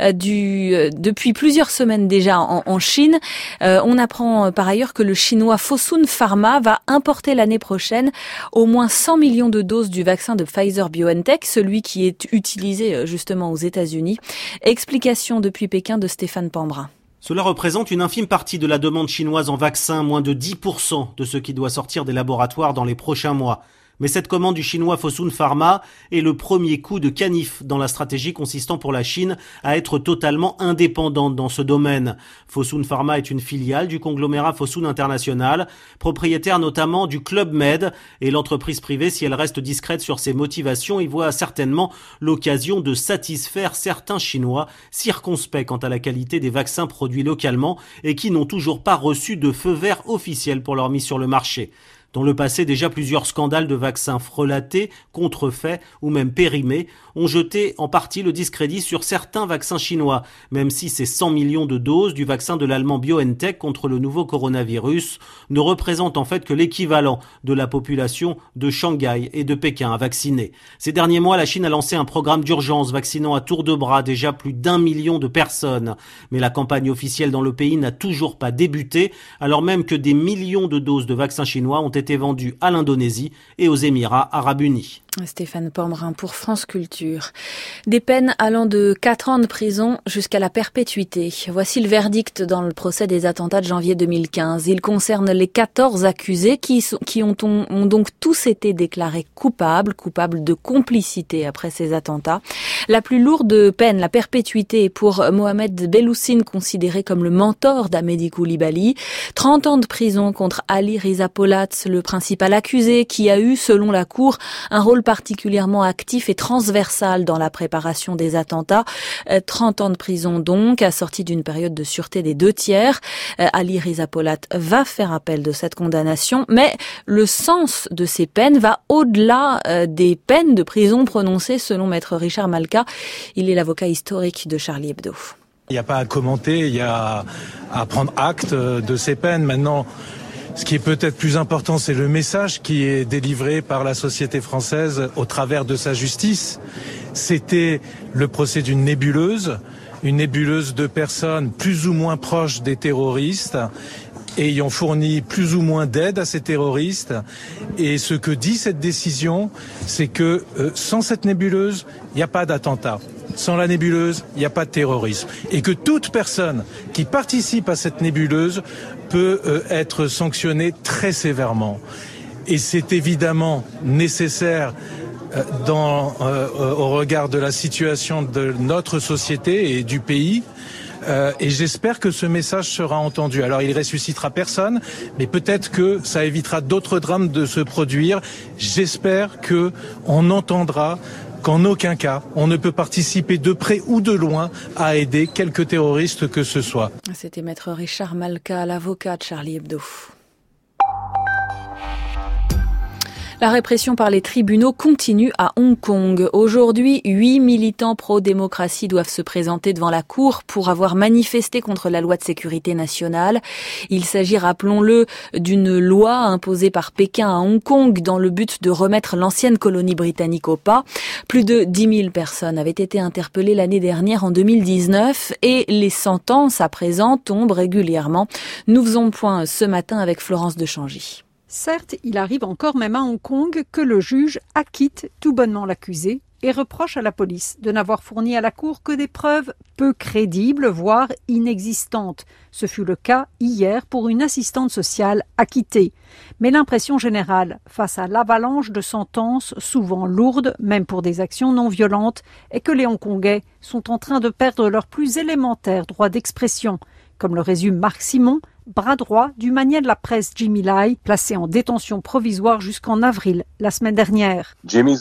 depuis plusieurs semaines déjà en Chine. On apprend par ailleurs que le chinois Fosun Pharma va importer l'année prochaine au moins 100 millions de doses du vaccin de Pfizer-BioNTech, celui qui est utilisé justement aux États-Unis. Explication depuis Pékin de Stéphane Pambrin. Cela représente une infime partie de la demande chinoise en vaccin, moins de 10% de ce qui doit sortir des laboratoires dans les prochains mois. Mais cette commande du chinois Fosun Pharma est le premier coup de canif dans la stratégie consistant pour la Chine à être totalement indépendante dans ce domaine. Fosun Pharma est une filiale du conglomérat Fosun International, propriétaire notamment du Club Med, et l'entreprise privée, si elle reste discrète sur ses motivations, y voit certainement l'occasion de satisfaire certains Chinois circonspects quant à la qualité des vaccins produits localement et qui n'ont toujours pas reçu de feu vert officiel pour leur mise sur le marché. Dans le passé, déjà plusieurs scandales de vaccins frelatés, contrefaits ou même périmés ont jeté en partie le discrédit sur certains vaccins chinois, même si ces 100 millions de doses du vaccin de l'allemand BioNTech contre le nouveau coronavirus ne représentent en fait que l'équivalent de la population de Shanghai et de Pékin à vacciner. Ces derniers mois, la Chine a lancé un programme d'urgence vaccinant à tour de bras déjà plus d'1 million de personnes. Mais la campagne officielle dans le pays n'a toujours pas débuté, alors même que des millions de doses de vaccins chinois ont été été vendu à l'Indonésie et aux Émirats arabes unis. Stéphane Pormerin pour France Culture. Des peines allant de 4 ans de prison jusqu'à la perpétuité. Voici le verdict dans le procès des attentats de janvier 2015. Il concerne les 14 accusés qui ont donc tous été déclarés coupables de complicité après ces attentats. La plus lourde peine, la perpétuité, est pour Mohamed Belloussine, considéré comme le mentor d'Amedy Coulibaly. 30 ans de prison contre Ali Riza Polat, le principal accusé, qui a eu, selon la Cour, un rôle particulièrement actif et transversal dans la préparation des attentats. 30 ans de prison donc, assorti d'une période de sûreté des 2/3. Ali Riza Polat va faire appel de cette condamnation, mais le sens de ces peines va au-delà des peines de prison prononcées selon Maître Richard Malka. Il est l'avocat historique de Charlie Hebdo. Il n'y a pas à commenter, il y a à prendre acte de ces peines. Maintenant, ce qui est peut-être plus important, c'est le message qui est délivré par la société française au travers de sa justice. C'était le procès d'une nébuleuse de personnes plus ou moins proches des terroristes, ayant fourni plus ou moins d'aide à ces terroristes. Et ce que dit cette décision, c'est que sans cette nébuleuse, il n'y a pas d'attentat. Sans la nébuleuse, il n'y a pas de terrorisme. Et que toute personne qui participe à cette nébuleuse peut être sanctionnée très sévèrement. Et c'est évidemment nécessaire au regard de la situation de notre société et du pays. Et j'espère que ce message sera entendu. Alors il ressuscitera personne, mais peut-être que ça évitera d'autres drames de se produire. J'espère que on entendra qu'en aucun cas, on ne peut participer de près ou de loin à aider quelque terroriste que ce soit. C'était Maître Richard Malka, l'avocat de Charlie Hebdo. La répression par les tribunaux continue à Hong Kong. Aujourd'hui, 8 militants pro-démocratie doivent se présenter devant la Cour pour avoir manifesté contre la loi de sécurité nationale. Il s'agit, rappelons-le, d'une loi imposée par Pékin à Hong Kong dans le but de remettre l'ancienne colonie britannique au pas. Plus de 10 000 personnes avaient été interpellées l'année dernière en 2019 et les sentences à présent tombent régulièrement. Nous faisons le point ce matin avec Florence de Changy. Certes, il arrive encore même à Hong Kong que le juge acquitte tout bonnement l'accusé et reproche à la police de n'avoir fourni à la cour que des preuves peu crédibles, voire inexistantes. Ce fut le cas hier pour une assistante sociale acquittée. Mais l'impression générale, face à l'avalanche de sentences souvent lourdes, même pour des actions non violentes, est que les Hongkongais sont en train de perdre leur plus élémentaire droit d'expression. Comme le résume Marc Simon, bras droit du magnat de la presse Jimmy Lai, placé en détention provisoire jusqu'en avril la semaine dernière.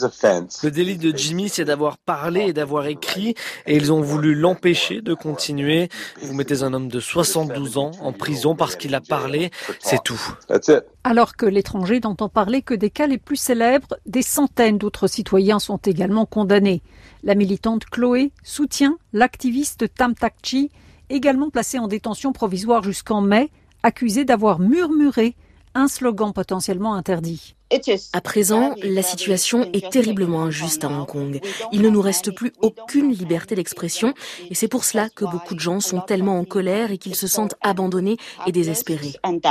Le délit de Jimmy, c'est d'avoir parlé et d'avoir écrit, et ils ont voulu l'empêcher de continuer. Vous mettez un homme de 72 ans en prison parce qu'il a parlé, c'est tout. Alors que l'étranger n'entend parler que des cas les plus célèbres, des centaines d'autres citoyens sont également condamnés. La militante Chloé soutient l'activiste Tam Tak Chi, également placé en détention provisoire jusqu'en mai, accusé d'avoir murmuré un slogan potentiellement interdit. À présent, la situation est terriblement injuste à Hong Kong. Il ne nous reste plus aucune liberté d'expression et c'est pour cela que beaucoup de gens sont tellement en colère et qu'ils se sentent abandonnés et désespérés.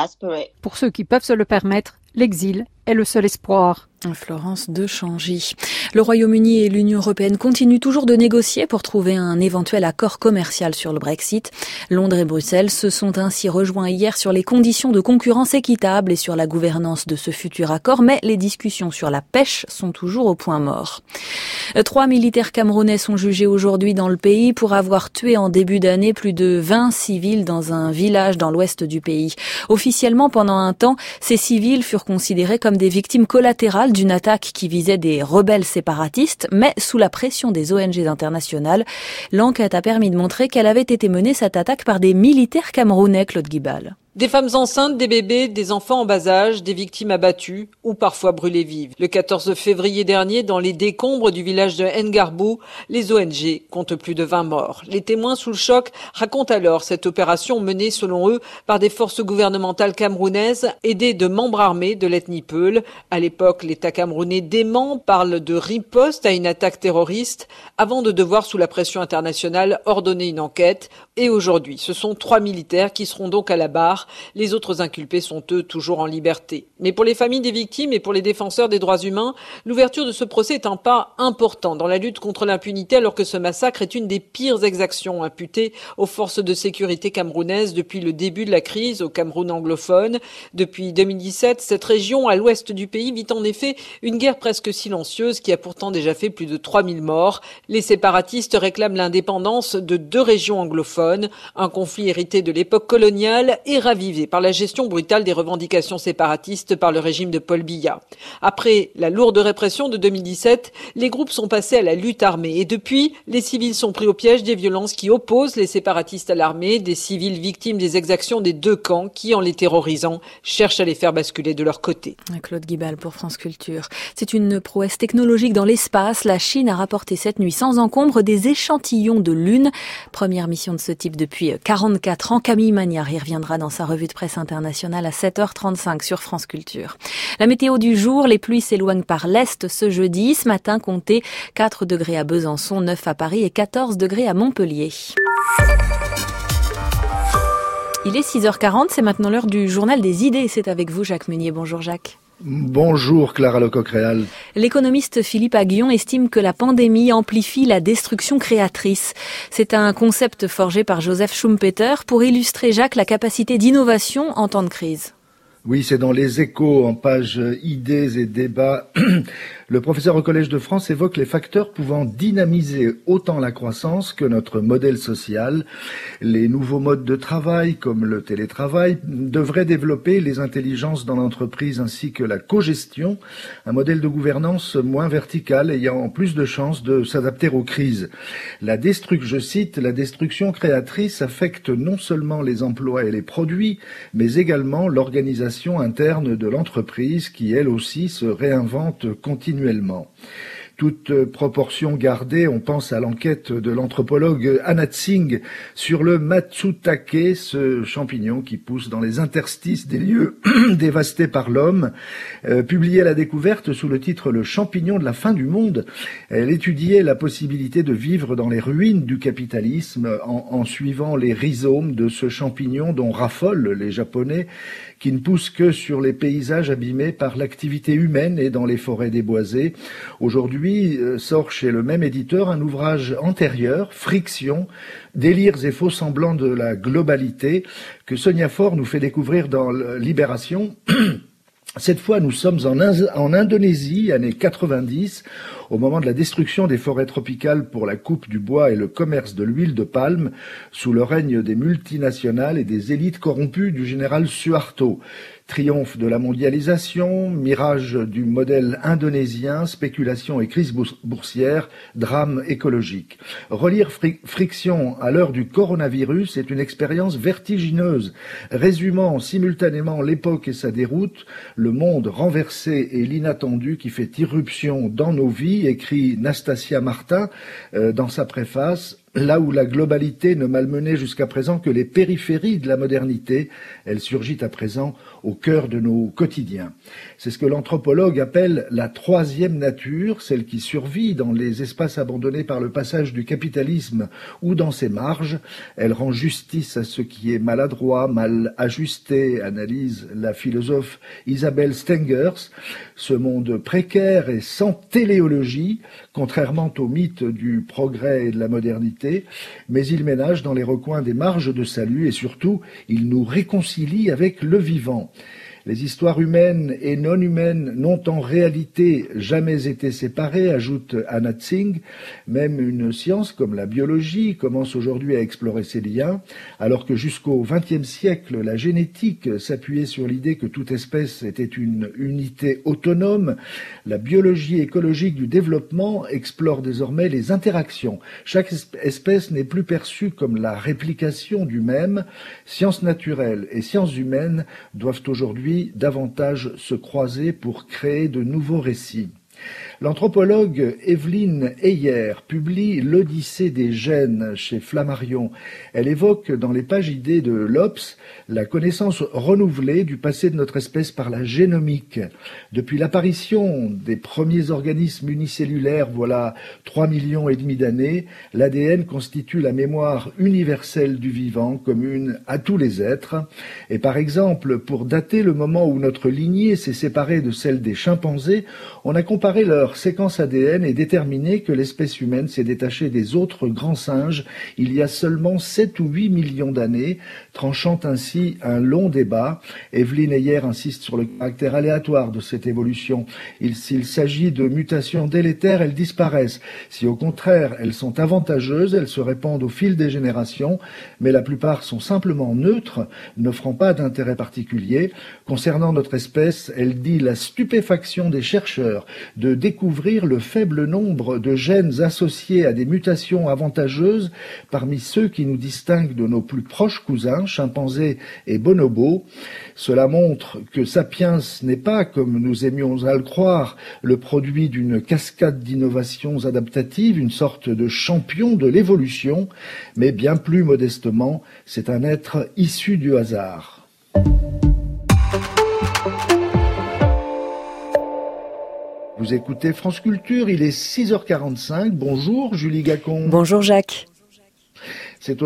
Pour ceux qui peuvent se le permettre, l'exil est le seul espoir. Florence de Changy. Le Royaume-Uni et l'Union européenne continuent toujours de négocier pour trouver un éventuel accord commercial sur le Brexit. Londres et Bruxelles se sont ainsi rejoints hier sur les conditions de concurrence équitable et sur la gouvernance de ce futur accord, mais les discussions sur la pêche sont toujours au point mort. 3 militaires camerounais sont jugés aujourd'hui dans le pays pour avoir tué en début d'année plus de 20 civils dans un village dans l'ouest du pays. Officiellement, pendant un temps, ces civils furent considérés comme des victimes collatérales d'une attaque qui visait des rebelles séparatistes, mais sous la pression des ONG internationales, l'enquête a permis de montrer qu'elle avait été menée, cette attaque, par des militaires camerounais, Claude Guibal. Des femmes enceintes, des bébés, des enfants en bas âge, des victimes abattues ou parfois brûlées vives. Le 14 février dernier, dans les décombres du village de Ngarbou, les ONG comptent plus de 20 morts. Les témoins sous le choc racontent alors cette opération menée, selon eux, par des forces gouvernementales camerounaises aidées de membres armés de l'ethnie Peul. À l'époque, l'État camerounais dément, parle de riposte à une attaque terroriste avant de devoir, sous la pression internationale, ordonner une enquête. Et aujourd'hui, ce sont 3 militaires qui seront donc à la barre tard. Les autres inculpés sont eux toujours en liberté. Mais pour les familles des victimes et pour les défenseurs des droits humains, l'ouverture de ce procès est un pas important dans la lutte contre l'impunité alors que ce massacre est une des pires exactions imputées aux forces de sécurité camerounaises depuis le début de la crise au Cameroun anglophone. Depuis 2017, cette région à l'ouest du pays vit en effet une guerre presque silencieuse qui a pourtant déjà fait plus de 3000 morts. Les séparatistes réclament l'indépendance de 2 régions anglophones, un conflit hérité de l'époque coloniale et ravivé par la gestion brutale des revendications séparatistes par le régime de Paul Biya. Après la lourde répression de 2017, les groupes sont passés à la lutte armée et depuis, les civils sont pris au piège des violences qui opposent les séparatistes à l'armée, des civils victimes des exactions des 2 camps qui, en les terrorisant, cherchent à les faire basculer de leur côté. Claude Guibal pour France Culture. C'est une prouesse technologique dans l'espace. La Chine a rapporté cette nuit sans encombre des échantillons de Lune. Première mission de ce type depuis 44 ans. Camille Magnard y reviendra dans sa revue de presse internationale à 7h35 sur France Culture. La météo du jour, les pluies s'éloignent par l'est ce jeudi. Ce matin, comptez 4 degrés à Besançon, 9 à Paris et 14 degrés à Montpellier. Il est 6h40, c'est maintenant l'heure du journal des idées. C'est avec vous Jacques Meunier. Bonjour Jacques. Bonjour Clara Lecoq-Réal. L'économiste Philippe Aghion estime que la pandémie amplifie la destruction créatrice. C'est un concept forgé par Joseph Schumpeter pour illustrer, Jacques, la capacité d'innovation en temps de crise. Oui, c'est dans Les Échos, en page idées et débats. Le professeur au Collège de France évoque les facteurs pouvant dynamiser autant la croissance que notre modèle social. Les nouveaux modes de travail, comme le télétravail, devraient développer les intelligences dans l'entreprise ainsi que la cogestion, un modèle de gouvernance moins vertical ayant plus de chances de s'adapter aux crises. Je cite, la destruction créatrice affecte non seulement les emplois et les produits, mais également l'organisation interne de l'entreprise qui, elle aussi, se réinvente continuellement. Toute proportion gardée, on pense à l'enquête de l'anthropologue Anna Tsing sur le matsutake, ce champignon qui pousse dans les interstices des lieux dévastés par l'homme. Publiée à la découverte sous le titre « Le champignon de la fin du monde », elle étudiait la possibilité de vivre dans les ruines du capitalisme en suivant les rhizomes de ce champignon dont raffolent les Japonais, qui ne pousse que sur les paysages abîmés par l'activité humaine et dans les forêts déboisées. Aujourd'hui, sort chez le même éditeur un ouvrage antérieur, Friction, délires et faux semblants de la globalité, que Sonia Faure nous fait découvrir dans Libération. Cette fois, nous sommes en Indonésie, années 90, au moment de la destruction des forêts tropicales pour la coupe du bois et le commerce de l'huile de palme, sous le règne des multinationales et des élites corrompues du général Suharto. Triomphe de la mondialisation, mirage du modèle indonésien, spéculation et crise boursière, drame écologique. Relire Friction à l'heure du coronavirus est une expérience vertigineuse, résumant simultanément l'époque et sa déroute, le monde renversé et l'inattendu qui fait irruption dans nos vies, écrit Nastasia Martin dans sa préface. Là où la globalité ne malmenait jusqu'à présent que les périphéries de la modernité, elle surgit à présent au cœur de nos quotidiens. C'est ce que l'anthropologue appelle la troisième nature, celle qui survit dans les espaces abandonnés par le passage du capitalisme ou dans ses marges. Elle rend justice à ce qui est maladroit, mal ajusté, analyse la philosophe Isabelle Stengers. Ce monde précaire et sans téléologie, contrairement au mythe du progrès et de la modernité, mais il ménage dans les recoins des marges de salut et surtout, il nous réconcilie avec le vivant. Les histoires humaines et non humaines n'ont en réalité jamais été séparées, ajoute Anna Tsing. Même une science comme la biologie commence aujourd'hui à explorer ces liens, alors que jusqu'au XXe siècle, la génétique s'appuyait sur l'idée que toute espèce était une unité autonome. La biologie écologique du développement explore désormais les interactions. Chaque espèce n'est plus perçue comme la réplication du même. Sciences naturelles et sciences humaines doivent aujourd'hui davantage se croiser pour créer de nouveaux récits. L'anthropologue Evelyne Heyer publie L'Odyssée des gènes chez Flammarion. Elle évoque dans les pages idées de l'Obs la connaissance renouvelée du passé de notre espèce par la génomique. Depuis l'apparition des premiers organismes unicellulaires, voilà 3,5 millions d'années, l'ADN constitue la mémoire universelle du vivant, commune à tous les êtres. Et par exemple, pour dater le moment où notre lignée s'est séparée de celle des chimpanzés, on a comparé leur séquence ADN et déterminé que l'espèce humaine s'est détachée des autres grands singes il y a seulement 7 ou 8 millions d'années, tranchant ainsi un long débat. Evelyne Heyer insiste sur le caractère aléatoire de cette évolution. S'il s'agit de mutations délétères, elles disparaissent. Si au contraire elles sont avantageuses, elles se répandent au fil des générations, mais la plupart sont simplement neutres, n'offrant pas d'intérêt particulier. Concernant notre espèce, elle dit la stupéfaction des chercheurs de découvrir le faible nombre de gènes associés à des mutations avantageuses parmi ceux qui nous distinguent de nos plus proches cousins, chimpanzés et bonobos. Cela montre que Sapiens n'est pas, comme nous aimions à le croire, le produit d'une cascade d'innovations adaptatives, une sorte de champion de l'évolution, mais bien plus modestement, c'est un être issu du hasard. Vous écoutez France Culture, il est 6h45. Bonjour Julie Gacon. Bonjour Jacques. C'est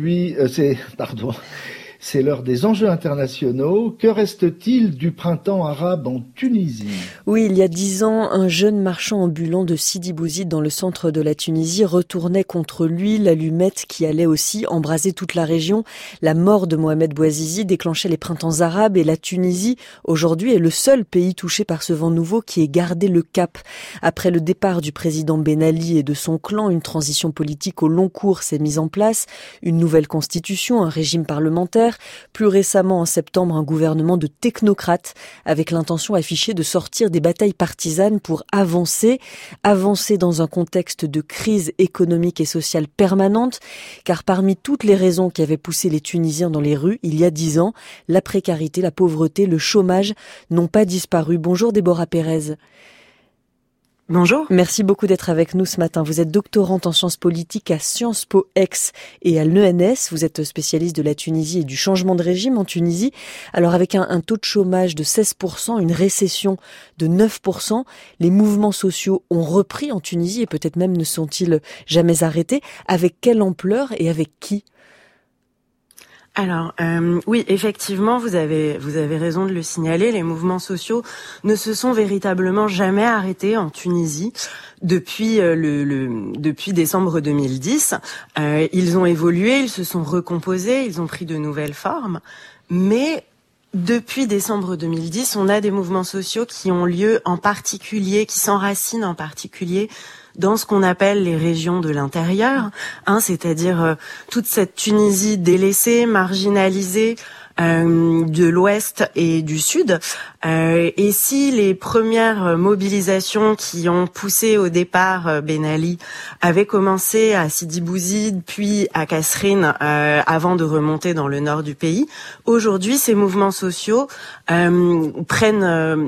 l'heure des enjeux internationaux. Que reste-t-il du printemps arabe en Tunisie ? Oui, il y a 10 ans, un jeune marchand ambulant de Sidi Bouzid dans le centre de la Tunisie retournait contre lui l'allumette qui allait aussi embraser toute la région. La mort de Mohamed Bouazizi déclenchait les printemps arabes et la Tunisie, aujourd'hui, est le seul pays touché par ce vent nouveau qui ait gardé le cap. Après le départ du président Ben Ali et de son clan, une transition politique au long cours s'est mise en place, une nouvelle constitution, un régime parlementaire. Plus récemment, en septembre, un gouvernement de technocrates avec l'intention affichée de sortir des batailles partisanes pour avancer dans un contexte de crise économique et sociale permanente, car parmi toutes les raisons qui avaient poussé les Tunisiens dans les rues il y a 10 ans, la précarité, la pauvreté, le chômage n'ont pas disparu. Bonjour Déborah Pérez. Bonjour. Merci beaucoup d'être avec nous ce matin. Vous êtes doctorante en sciences politiques à Sciences Po Aix et à l'ENS. Vous êtes spécialiste de la Tunisie et du changement de régime en Tunisie. Alors avec un taux de chômage de 16%, une récession de 9%, les mouvements sociaux ont repris en Tunisie et peut-être même ne sont-ils jamais arrêtés. Avec quelle ampleur et avec qui ? Alors oui, effectivement, vous avez raison de le signaler. Les mouvements sociaux ne se sont véritablement jamais arrêtés en Tunisie depuis décembre 2010. Ils ont évolué, ils se sont recomposés, ils ont pris de nouvelles formes, mais depuis décembre 2010, on a des mouvements sociaux qui ont lieu en particulier, qui s'enracinent en particulier dans ce qu'on appelle les régions de l'intérieur, c'est-à-dire toute cette Tunisie délaissée, marginalisée, de l'ouest et du sud. Et si les premières mobilisations qui ont poussé au départ Ben Ali avaient commencé à Sidi Bouzid puis à Kasserine avant de remonter dans le nord du pays, aujourd'hui ces mouvements sociaux prennent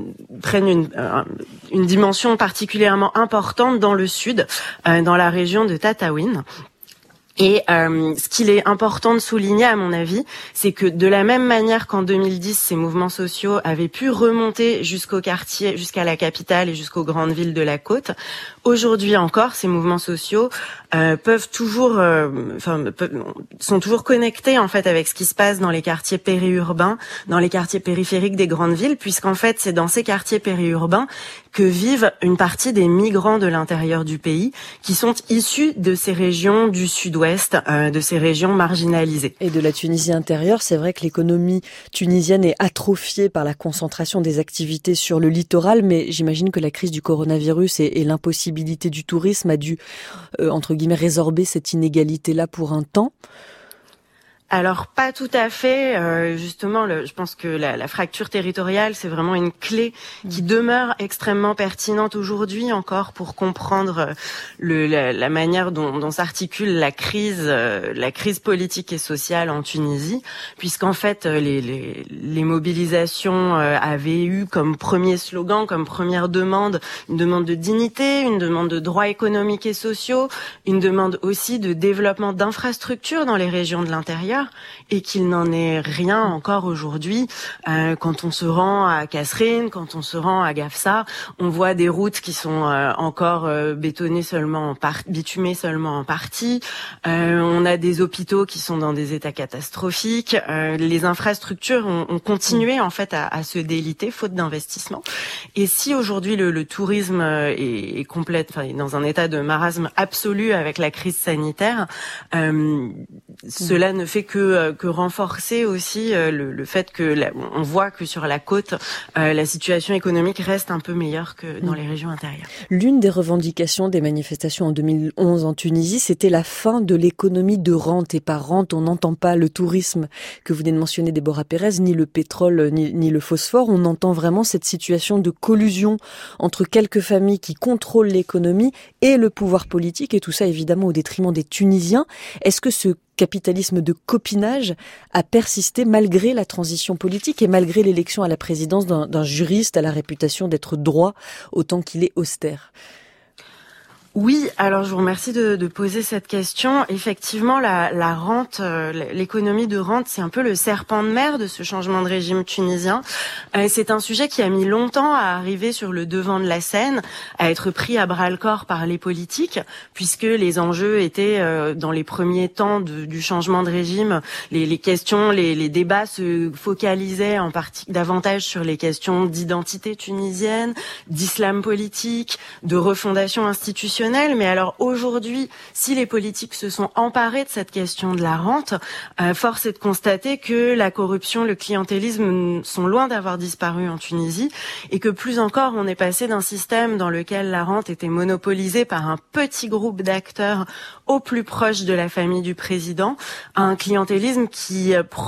une dimension particulièrement importante dans le sud, dans la région de Tataouine. Et ce qu'il est important de souligner, à mon avis, c'est que de la même manière qu'en 2010, ces mouvements sociaux avaient pu remonter jusqu'au quartier, jusqu'à la capitale et jusqu'aux grandes villes de la côte, aujourd'hui encore, ces mouvements sociaux sont toujours connectés en fait avec ce qui se passe dans les quartiers périurbains, dans les quartiers périphériques des grandes villes, puisqu'en fait, c'est dans ces quartiers périurbains que vivent une partie des migrants de l'intérieur du pays, qui sont issus de ces régions du sud-ouest, de ces régions marginalisées. Et de la Tunisie intérieure, c'est vrai que l'économie tunisienne est atrophiée par la concentration des activités sur le littoral, mais j'imagine que la crise du coronavirus et l'impossibilité du tourisme a dû, entre guillemets, résorber cette inégalité-là pour un temps. Alors pas tout à fait. Justement, je pense que la fracture territoriale, c'est vraiment une clé qui demeure extrêmement pertinente aujourd'hui encore pour comprendre la manière dont s'articule la crise politique et sociale en Tunisie, puisqu'en fait les mobilisations avaient eu comme premier slogan, comme première demande, une demande de dignité, une demande de droits économiques et sociaux, une demande aussi de développement d'infrastructures dans les régions de l'intérieur, et qu'il n'en est rien encore aujourd'hui. Quand on se rend à Kasserine, quand on se rend à Gafsa, on voit des routes qui sont encore bitumées seulement en partie. On a des hôpitaux qui sont dans des états catastrophiques. Les infrastructures ont continué en fait à se déliter faute d'investissement. Et si aujourd'hui le tourisme est dans un état de marasme absolu avec la crise sanitaire, cela ne fait que renforcer aussi le fait que on voit que sur la côte, la situation économique reste un peu meilleure que dans les régions intérieures. L'une des revendications des manifestations en 2011 en Tunisie, c'était la fin de l'économie de rente. Et par rente, on n'entend pas le tourisme que vous venez de mentionner, Déborah Pérez, ni le pétrole, ni le phosphore. On entend vraiment cette situation de collusion entre quelques familles qui contrôlent l'économie et le pouvoir politique, et tout ça évidemment au détriment des Tunisiens. Est-ce que ce capitalisme de copinage a persisté malgré la transition politique et malgré l'élection à la présidence d'un juriste à la réputation d'être droit autant qu'il est austère? Oui, alors je vous remercie de poser cette question. Effectivement, la rente, l'économie de rente, c'est un peu le serpent de mer de ce changement de régime tunisien. C'est un sujet qui a mis longtemps à arriver sur le devant de la scène, à être pris à bras-le-corps par les politiques, puisque les enjeux étaient dans les premiers temps du changement de régime, les questions, les débats se focalisaient en partie davantage sur les questions d'identité tunisienne, d'islam politique, de refondation institutionnelle. Mais alors aujourd'hui, si les politiques se sont emparés de cette question de la rente, force est de constater que la corruption, le clientélisme sont loin d'avoir disparu en Tunisie, et que plus encore, on est passé d'un système dans lequel la rente était monopolisée par un petit groupe d'acteurs au plus proche de la famille du président, à un clientélisme qui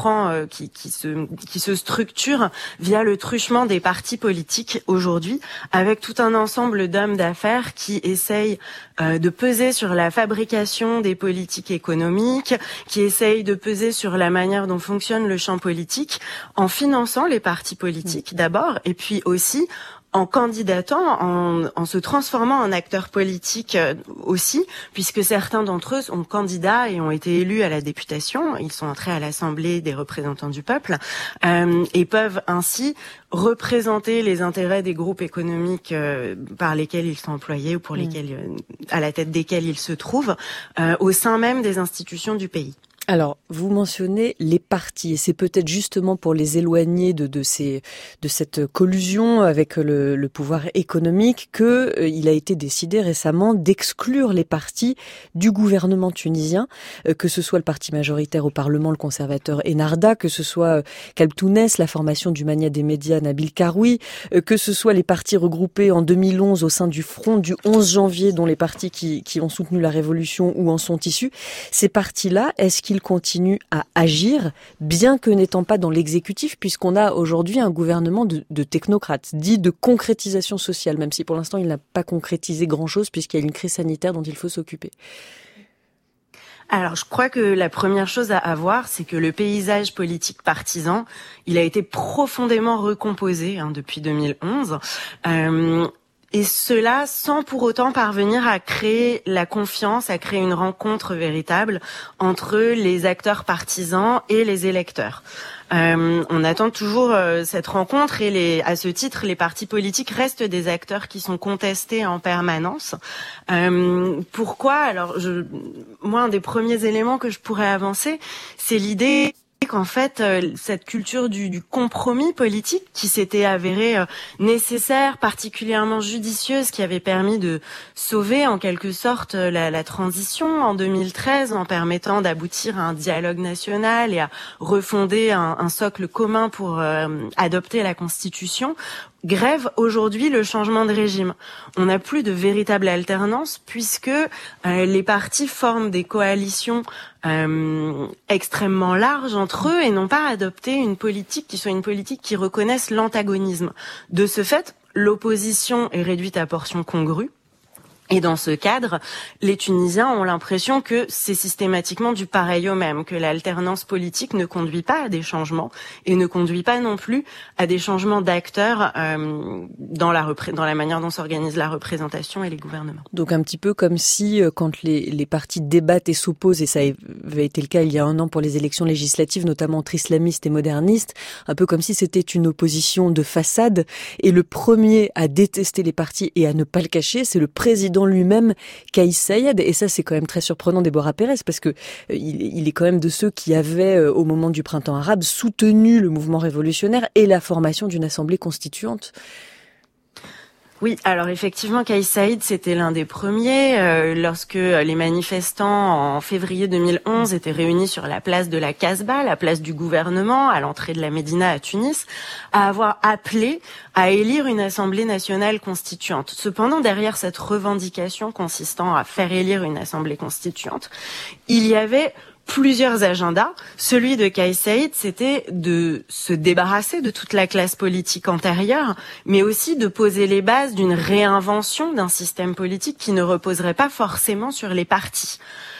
se structure via le truchement des partis politiques aujourd'hui, avec tout un ensemble d'hommes d'affaires qui essayent de peser sur la fabrication des politiques économiques, qui essayent de peser sur la manière dont fonctionne le champ politique, en finançant les partis politiques d'abord, et puis aussi en candidatant, en se transformant en acteurs politiques aussi, puisque certains d'entre eux sont candidats et ont été élus à la députation, ils sont entrés à l'Assemblée des représentants du peuple, et peuvent ainsi représenter les intérêts des groupes économiques par lesquels ils sont employés ou pour lesquels, à la tête desquels ils se trouvent, au sein même des institutions du pays. Alors, vous mentionnez les partis, et c'est peut-être justement pour les éloigner de cette collusion avec le pouvoir économique que il a été décidé récemment d'exclure les partis du gouvernement tunisien, que ce soit le parti majoritaire au Parlement, le conservateur Ennahda, que ce soit Kalb Tounès, la formation du mania des médias Nabil Karoui, que ce soit les partis regroupés en 2011 au sein du Front du 11 janvier, dont les partis qui ont soutenu la révolution ou en sont issus. Ces partis-là, est-ce qu'ils continuent à agir, bien que n'étant pas dans l'exécutif, puisqu'on a aujourd'hui un gouvernement de technocrates, dit de concrétisation sociale, même si pour l'instant il n'a pas concrétisé grand-chose, puisqu'il y a une crise sanitaire dont il faut s'occuper? Alors, je crois que la première chose à voir, c'est que le paysage politique partisan, il a été profondément recomposé depuis 2011. Et cela sans pour autant parvenir à créer la confiance, à créer une rencontre véritable entre les acteurs partisans et les électeurs. On attend toujours cette rencontre et à ce titre, les partis politiques restent des acteurs qui sont contestés en permanence. Pourquoi ? Alors, moi, un des premiers éléments que je pourrais avancer, c'est l'idée qu'en fait, cette culture du compromis politique qui s'était avérée nécessaire, particulièrement judicieuse, qui avait permis de sauver en quelque sorte la transition en 2013 en permettant d'aboutir à un dialogue national et à refonder un socle commun pour adopter la Constitution, grève aujourd'hui le changement de régime. On n'a plus de véritable alternance puisque les partis forment des coalitions extrêmement large entre eux et n'ont pas adopté une politique qui soit une politique qui reconnaisse l'antagonisme. De ce fait, l'opposition est réduite à portions congrues. Et dans ce cadre, les Tunisiens ont l'impression que c'est systématiquement du pareil au même, que l'alternance politique ne conduit pas à des changements et ne conduit pas non plus à des changements d'acteurs dans la manière dont s'organise la représentation et les gouvernements. Donc un petit peu comme si quand les partis débattent et s'opposent, et ça avait été le cas il y a un an pour les élections législatives, notamment entre islamistes et modernistes, un peu comme si c'était une opposition de façade, et le premier à détester les partis et à ne pas le cacher, c'est le président lui-même, Kais Saied, et ça c'est quand même très surprenant, Déborah Pérez, parce que il est quand même de ceux qui avaient, au moment du printemps arabe, soutenu le mouvement révolutionnaire et la formation d'une assemblée constituante. Oui, alors effectivement, Kais Saied, c'était l'un des premiers. Lorsque les manifestants, en février 2011, étaient réunis sur la place de la Casbah, la place du gouvernement, à l'entrée de la Médina à Tunis, à avoir appelé à élire une assemblée nationale constituante. Cependant, derrière cette revendication consistant à faire élire une assemblée constituante, il y avait plusieurs agendas. Celui de Kais Saied, c'était de se débarrasser de toute la classe politique antérieure, mais aussi de poser les bases d'une réinvention d'un système politique qui ne reposerait pas forcément sur les partis.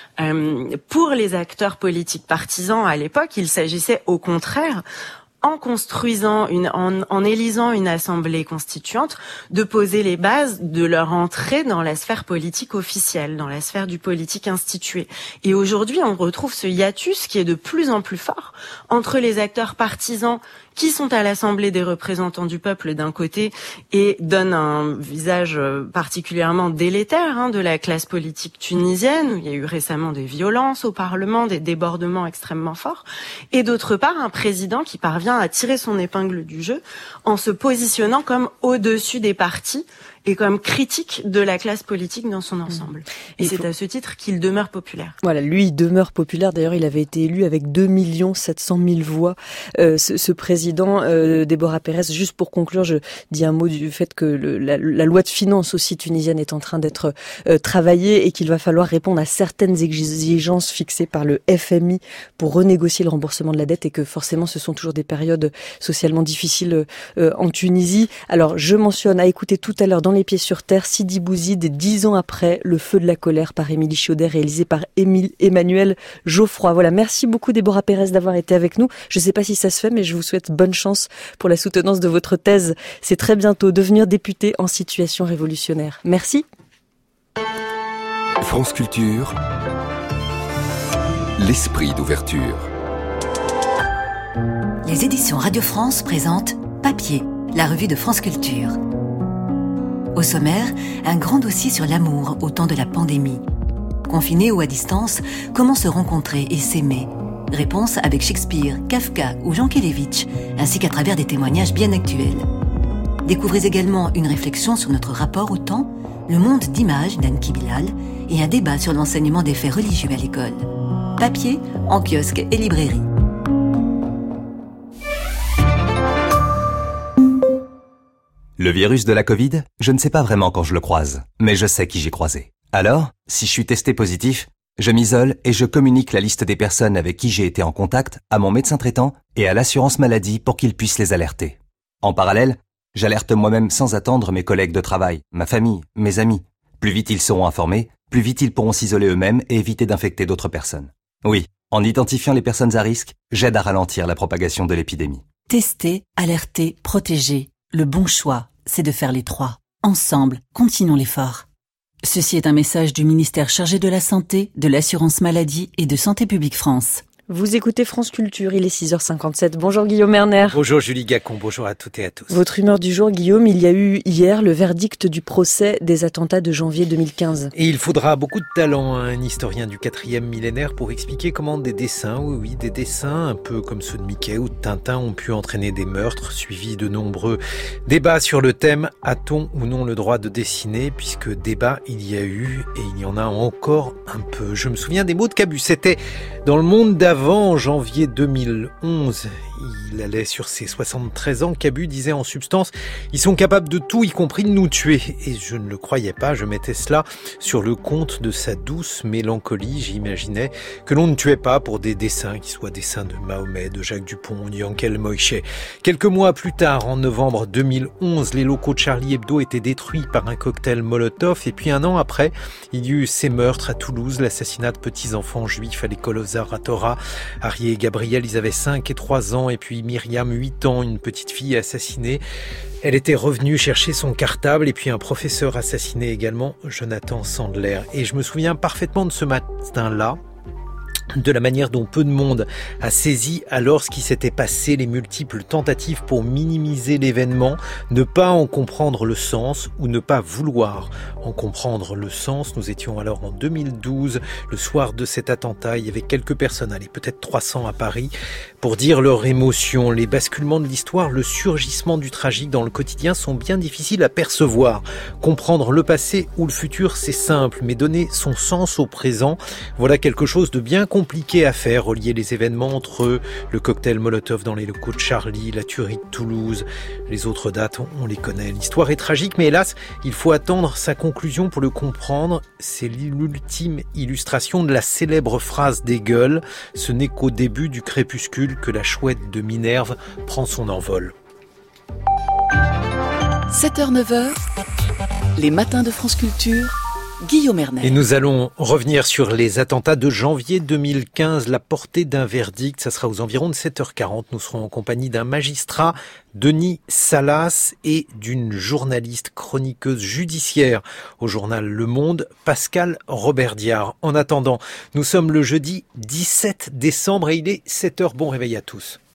Pour les acteurs politiques partisans à l'époque, il s'agissait au contraire, en construisant en élisant une assemblée constituante, de poser les bases de leur entrée dans la sphère politique officielle, dans la sphère du politique institué. Et aujourd'hui, on retrouve ce hiatus qui est de plus en plus fort entre les acteurs partisans qui sont à l'Assemblée des représentants du peuple d'un côté et donnent un visage particulièrement délétère de la classe politique tunisienne, où il y a eu récemment des violences au Parlement, des débordements extrêmement forts, et d'autre part un président qui parvient à tirer son épingle du jeu en se positionnant comme au-dessus des partis et comme critique de la classe politique dans son ensemble. Et c'est à ce titre qu'il demeure populaire. Voilà, lui, il demeure populaire. D'ailleurs, il avait été élu avec 2 700 000 voix. Ce président, Déborah Pérez, juste pour conclure, je dis un mot du fait que la loi de finances aussi tunisienne est en train d'être travaillée et qu'il va falloir répondre à certaines exigences fixées par le FMI pour renégocier le remboursement de la dette et que forcément, ce sont toujours des périodes socialement difficiles en Tunisie. Alors, je mentionne à écouter tout à l'heure dans Les Pieds sur Terre, Sidi Bouzid, 10 ans après, Le Feu de la colère par Émilie Chaudet, réalisé par Emmanuel Geoffroy. Voilà, merci beaucoup Déborah Pérez d'avoir été avec nous. Je ne sais pas si ça se fait, mais je vous souhaite bonne chance pour la soutenance de votre thèse. C'est très bientôt, devenir député en situation révolutionnaire. Merci. France Culture, l'esprit d'ouverture. Les éditions Radio France présentent Papier, la revue de France Culture. Au sommaire, un grand dossier sur l'amour au temps de la pandémie. Confinés ou à distance, comment se rencontrer et s'aimer ? Réponse avec Shakespeare, Kafka ou Jean Kelevitch, ainsi qu'à travers des témoignages bien actuels. Découvrez également une réflexion sur notre rapport au temps, le monde d'images d'Anki Bilal et un débat sur l'enseignement des faits religieux à l'école. Papier en kiosque et librairie. Le virus de la Covid, je ne sais pas vraiment quand je le croise, mais je sais qui j'ai croisé. Alors, si je suis testé positif, je m'isole et je communique la liste des personnes avec qui j'ai été en contact à mon médecin traitant et à l'assurance maladie pour qu'ils puissent les alerter. En parallèle, j'alerte moi-même sans attendre mes collègues de travail, ma famille, mes amis. Plus vite ils seront informés, plus vite ils pourront s'isoler eux-mêmes et éviter d'infecter d'autres personnes. Oui, en identifiant les personnes à risque, j'aide à ralentir la propagation de l'épidémie. Tester, alerter, protéger. Le bon choix, c'est de faire les trois. Ensemble, continuons l'effort. Ceci est un message du ministère chargé de la Santé, de l'Assurance Maladie et de Santé Publique France. Vous écoutez France Culture, il est 6h57. Bonjour Guillaume Erner. Bonjour Julie Gacon, bonjour à toutes et à tous. Votre humeur du jour, Guillaume, il y a eu hier le verdict du procès des attentats de janvier 2015. Et il faudra beaucoup de talent à un historien du 4e millénaire pour expliquer comment des dessins, oui, des dessins un peu comme ceux de Mickey ou de Tintin ont pu entraîner des meurtres, suivis de nombreux débats sur le thème « A-t-on ou non le droit de dessiner ?» puisque débat il y a eu et il y en a encore un peu. Je me souviens des mots de Camus, c'était dans Le Monde d'avant. avant, en janvier 2011, il allait sur ses 73 ans, Cabu disait en substance « Ils sont capables de tout, y compris de nous tuer ». Et je ne le croyais pas, je mettais cela sur le compte de sa douce mélancolie. J'imaginais que l'on ne tuait pas pour des dessins, qui soient dessins de Mahomet, de Jacques Dupont, de Yankel Moïse. Quelques mois plus tard, en novembre 2011, les locaux de Charlie Hebdo étaient détruits par un cocktail Molotov. Et puis un an après, il y eut ces meurtres à Toulouse, l'assassinat de petits-enfants juifs à l'école Ozar à Torah. Arié et Gabriel, ils avaient 5 et 3 ans. Et puis Myriam, 8 ans, une petite fille assassinée. Elle était revenue chercher son cartable. Et puis un professeur assassiné également, Jonathan Sandler. Et je me souviens parfaitement de ce matin-là, de la manière dont peu de monde a saisi alors ce qui s'était passé, les multiples tentatives pour minimiser l'événement, ne pas en comprendre le sens ou ne pas vouloir en comprendre le sens. Nous étions alors en 2012, le soir de cet attentat, il y avait quelques personnes, allez, peut-être 300 à Paris, pour dire leur émotion. Les basculements de l'histoire, le surgissement du tragique dans le quotidien sont bien difficiles à percevoir. Comprendre le passé ou le futur, c'est simple, mais donner son sens au présent, voilà quelque chose de bien compliqué à faire, relier les événements entre le cocktail Molotov dans les locaux de Charlie, la tuerie de Toulouse, les autres dates, on les connaît. L'histoire est tragique, mais hélas, il faut attendre sa conclusion pour le comprendre. C'est l'ultime illustration de la célèbre phrase d'Hegel. Ce n'est qu'au début du crépuscule que la chouette de Minerve prend son envol. 7h-9h, les matins de France Culture. Guillaume Ernet. Et nous allons revenir sur les attentats de janvier 2015, la portée d'un verdict. Ça sera aux environs de 7h40. Nous serons en compagnie d'un magistrat, Denis Salas, et d'une journaliste chroniqueuse judiciaire au journal Le Monde, Pascal Roberdiard. En attendant, nous sommes le jeudi 17 décembre et il est 7h. Bon réveil à tous.